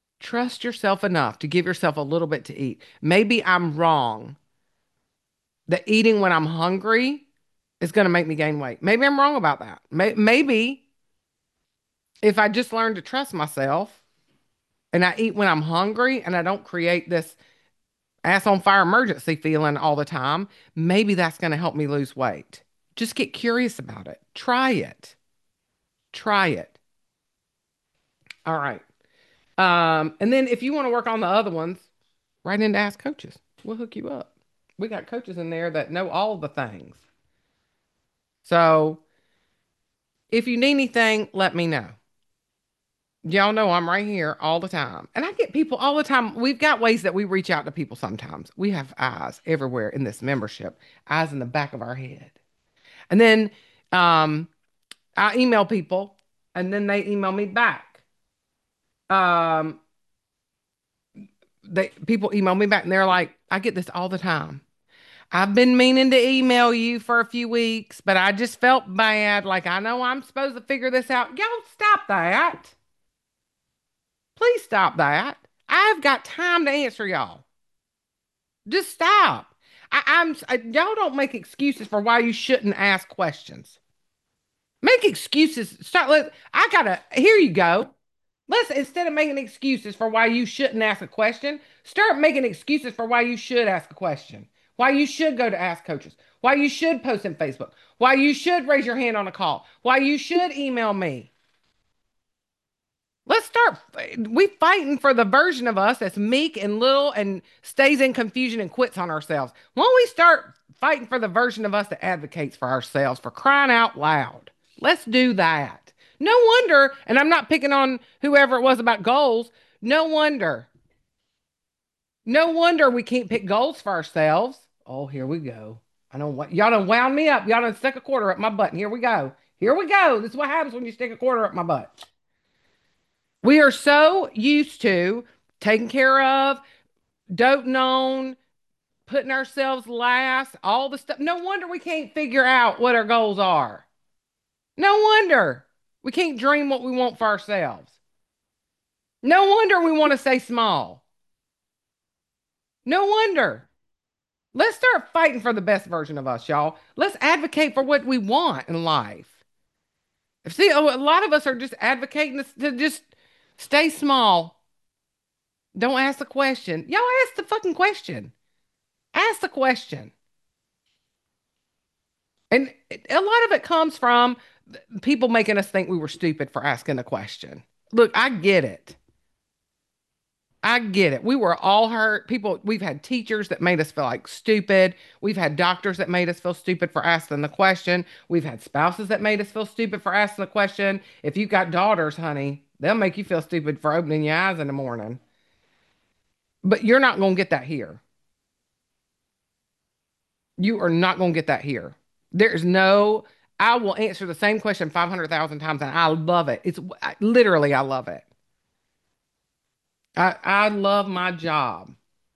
Speaker 1: Trust yourself enough to give yourself a little bit to eat. Maybe I'm wrong. that eating when I'm hungry is going to make me gain weight. Maybe I'm wrong about that. May- maybe if I just learn to trust myself and I eat when I'm hungry and I don't create this ass on fire emergency feeling all the time, maybe that's going to help me lose weight. Just get curious about it. Try it. Try it. All right. Um, and then if you want to work on the other ones, right into Ask Coaches. We'll hook you up. We got coaches in there that know all the things. So if you need anything, let me know. Y'all know I'm right here all the time. And I get people all the time. We've got ways that we reach out to people sometimes. We have eyes everywhere in this membership, eyes in the back of our head. And then um, I email people and then they email me back. Um, they people email me back and they're like, I get this all the time. I've been meaning to email you for a few weeks, but I just felt bad. Like I know I'm supposed to figure this out. Y'all stop that. Please stop that. I've got time to answer y'all. Just stop. I, I'm I, y'all don't make excuses for why you shouldn't ask questions. Make excuses. Start. Let, I gotta. Here you go. Let's instead of making excuses for why you shouldn't ask a question, start making excuses for why you should ask a question. Why you should go to Ask Coaches. Why you should post in Facebook. Why you should raise your hand on a call. Why you should email me. Let's start. We fighting for the version of us that's meek and little and stays in confusion and quits on ourselves. Why don't we start fighting for the version of us that advocates for ourselves for crying out loud? Let's do that. No wonder, and I'm not picking on whoever it was about goals. No wonder. No wonder we can't pick goals for ourselves. Oh, here we go. I don't want y'all done wound me up. Y'all done stuck a quarter up my butt. And here we go. Here we go. This is what happens when you stick a quarter up my butt. We are so used to taking care of, doting on, putting ourselves last, all the stuff. No wonder we can't figure out what our goals are. No wonder we can't dream what we want for ourselves. No wonder we want to stay small. No wonder. Let's start fighting for the best version of us, y'all. Let's advocate for what we want in life. See, a lot of us are just advocating to just stay small. Don't ask the question. Y'all ask the fucking question. Ask the question. And a lot of it comes from people making us think we were stupid for asking a question. Look, I get it. I get it. We were all hurt. People, we've had teachers that made us feel like stupid. We've had doctors that made us feel stupid for asking the question. We've had spouses that made us feel stupid for asking the question. If you've got daughters, honey, they'll make you feel stupid for opening your eyes in the morning. But you're not going to get that here. You are not going to get that here. There's no, I will answer the same question five hundred thousand times and I love it. It's I, literally, I love it. I, I love my job.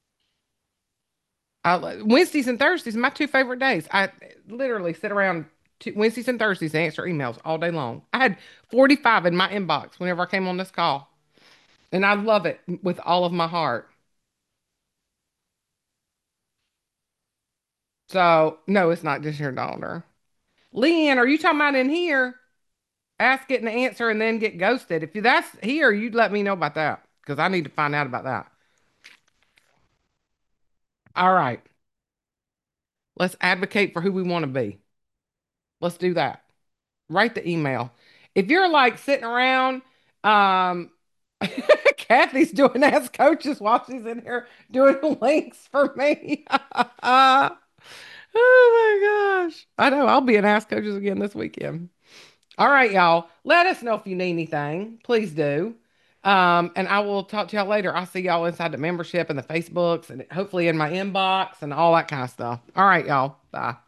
Speaker 1: I, Wednesdays and Thursdays, my two favorite days. I literally sit around t Wednesdays and Thursdays and answer emails all day long. I had forty-five in my inbox whenever I came on this call, and I love it with all of my heart. So, no, it's not just your daughter. Leanne, are you talking about in here? Ask it and answer and then get ghosted. If that's here, you'd let me know about that because I need to find out about that. All right. Let's advocate for who we want to be. Let's do that. Write the email. If you're like sitting around, um, Kathy's doing Ask Coaches while she's in here doing links for me. Oh my gosh. I know I'll be in Ask Coaches again this weekend. All right, y'all. Let us know if you need anything. Please do. Um, and I will talk to y'all later. I'll see y'all inside the membership and the Facebooks and hopefully in my inbox and all that kind of stuff. All right, y'all. Bye.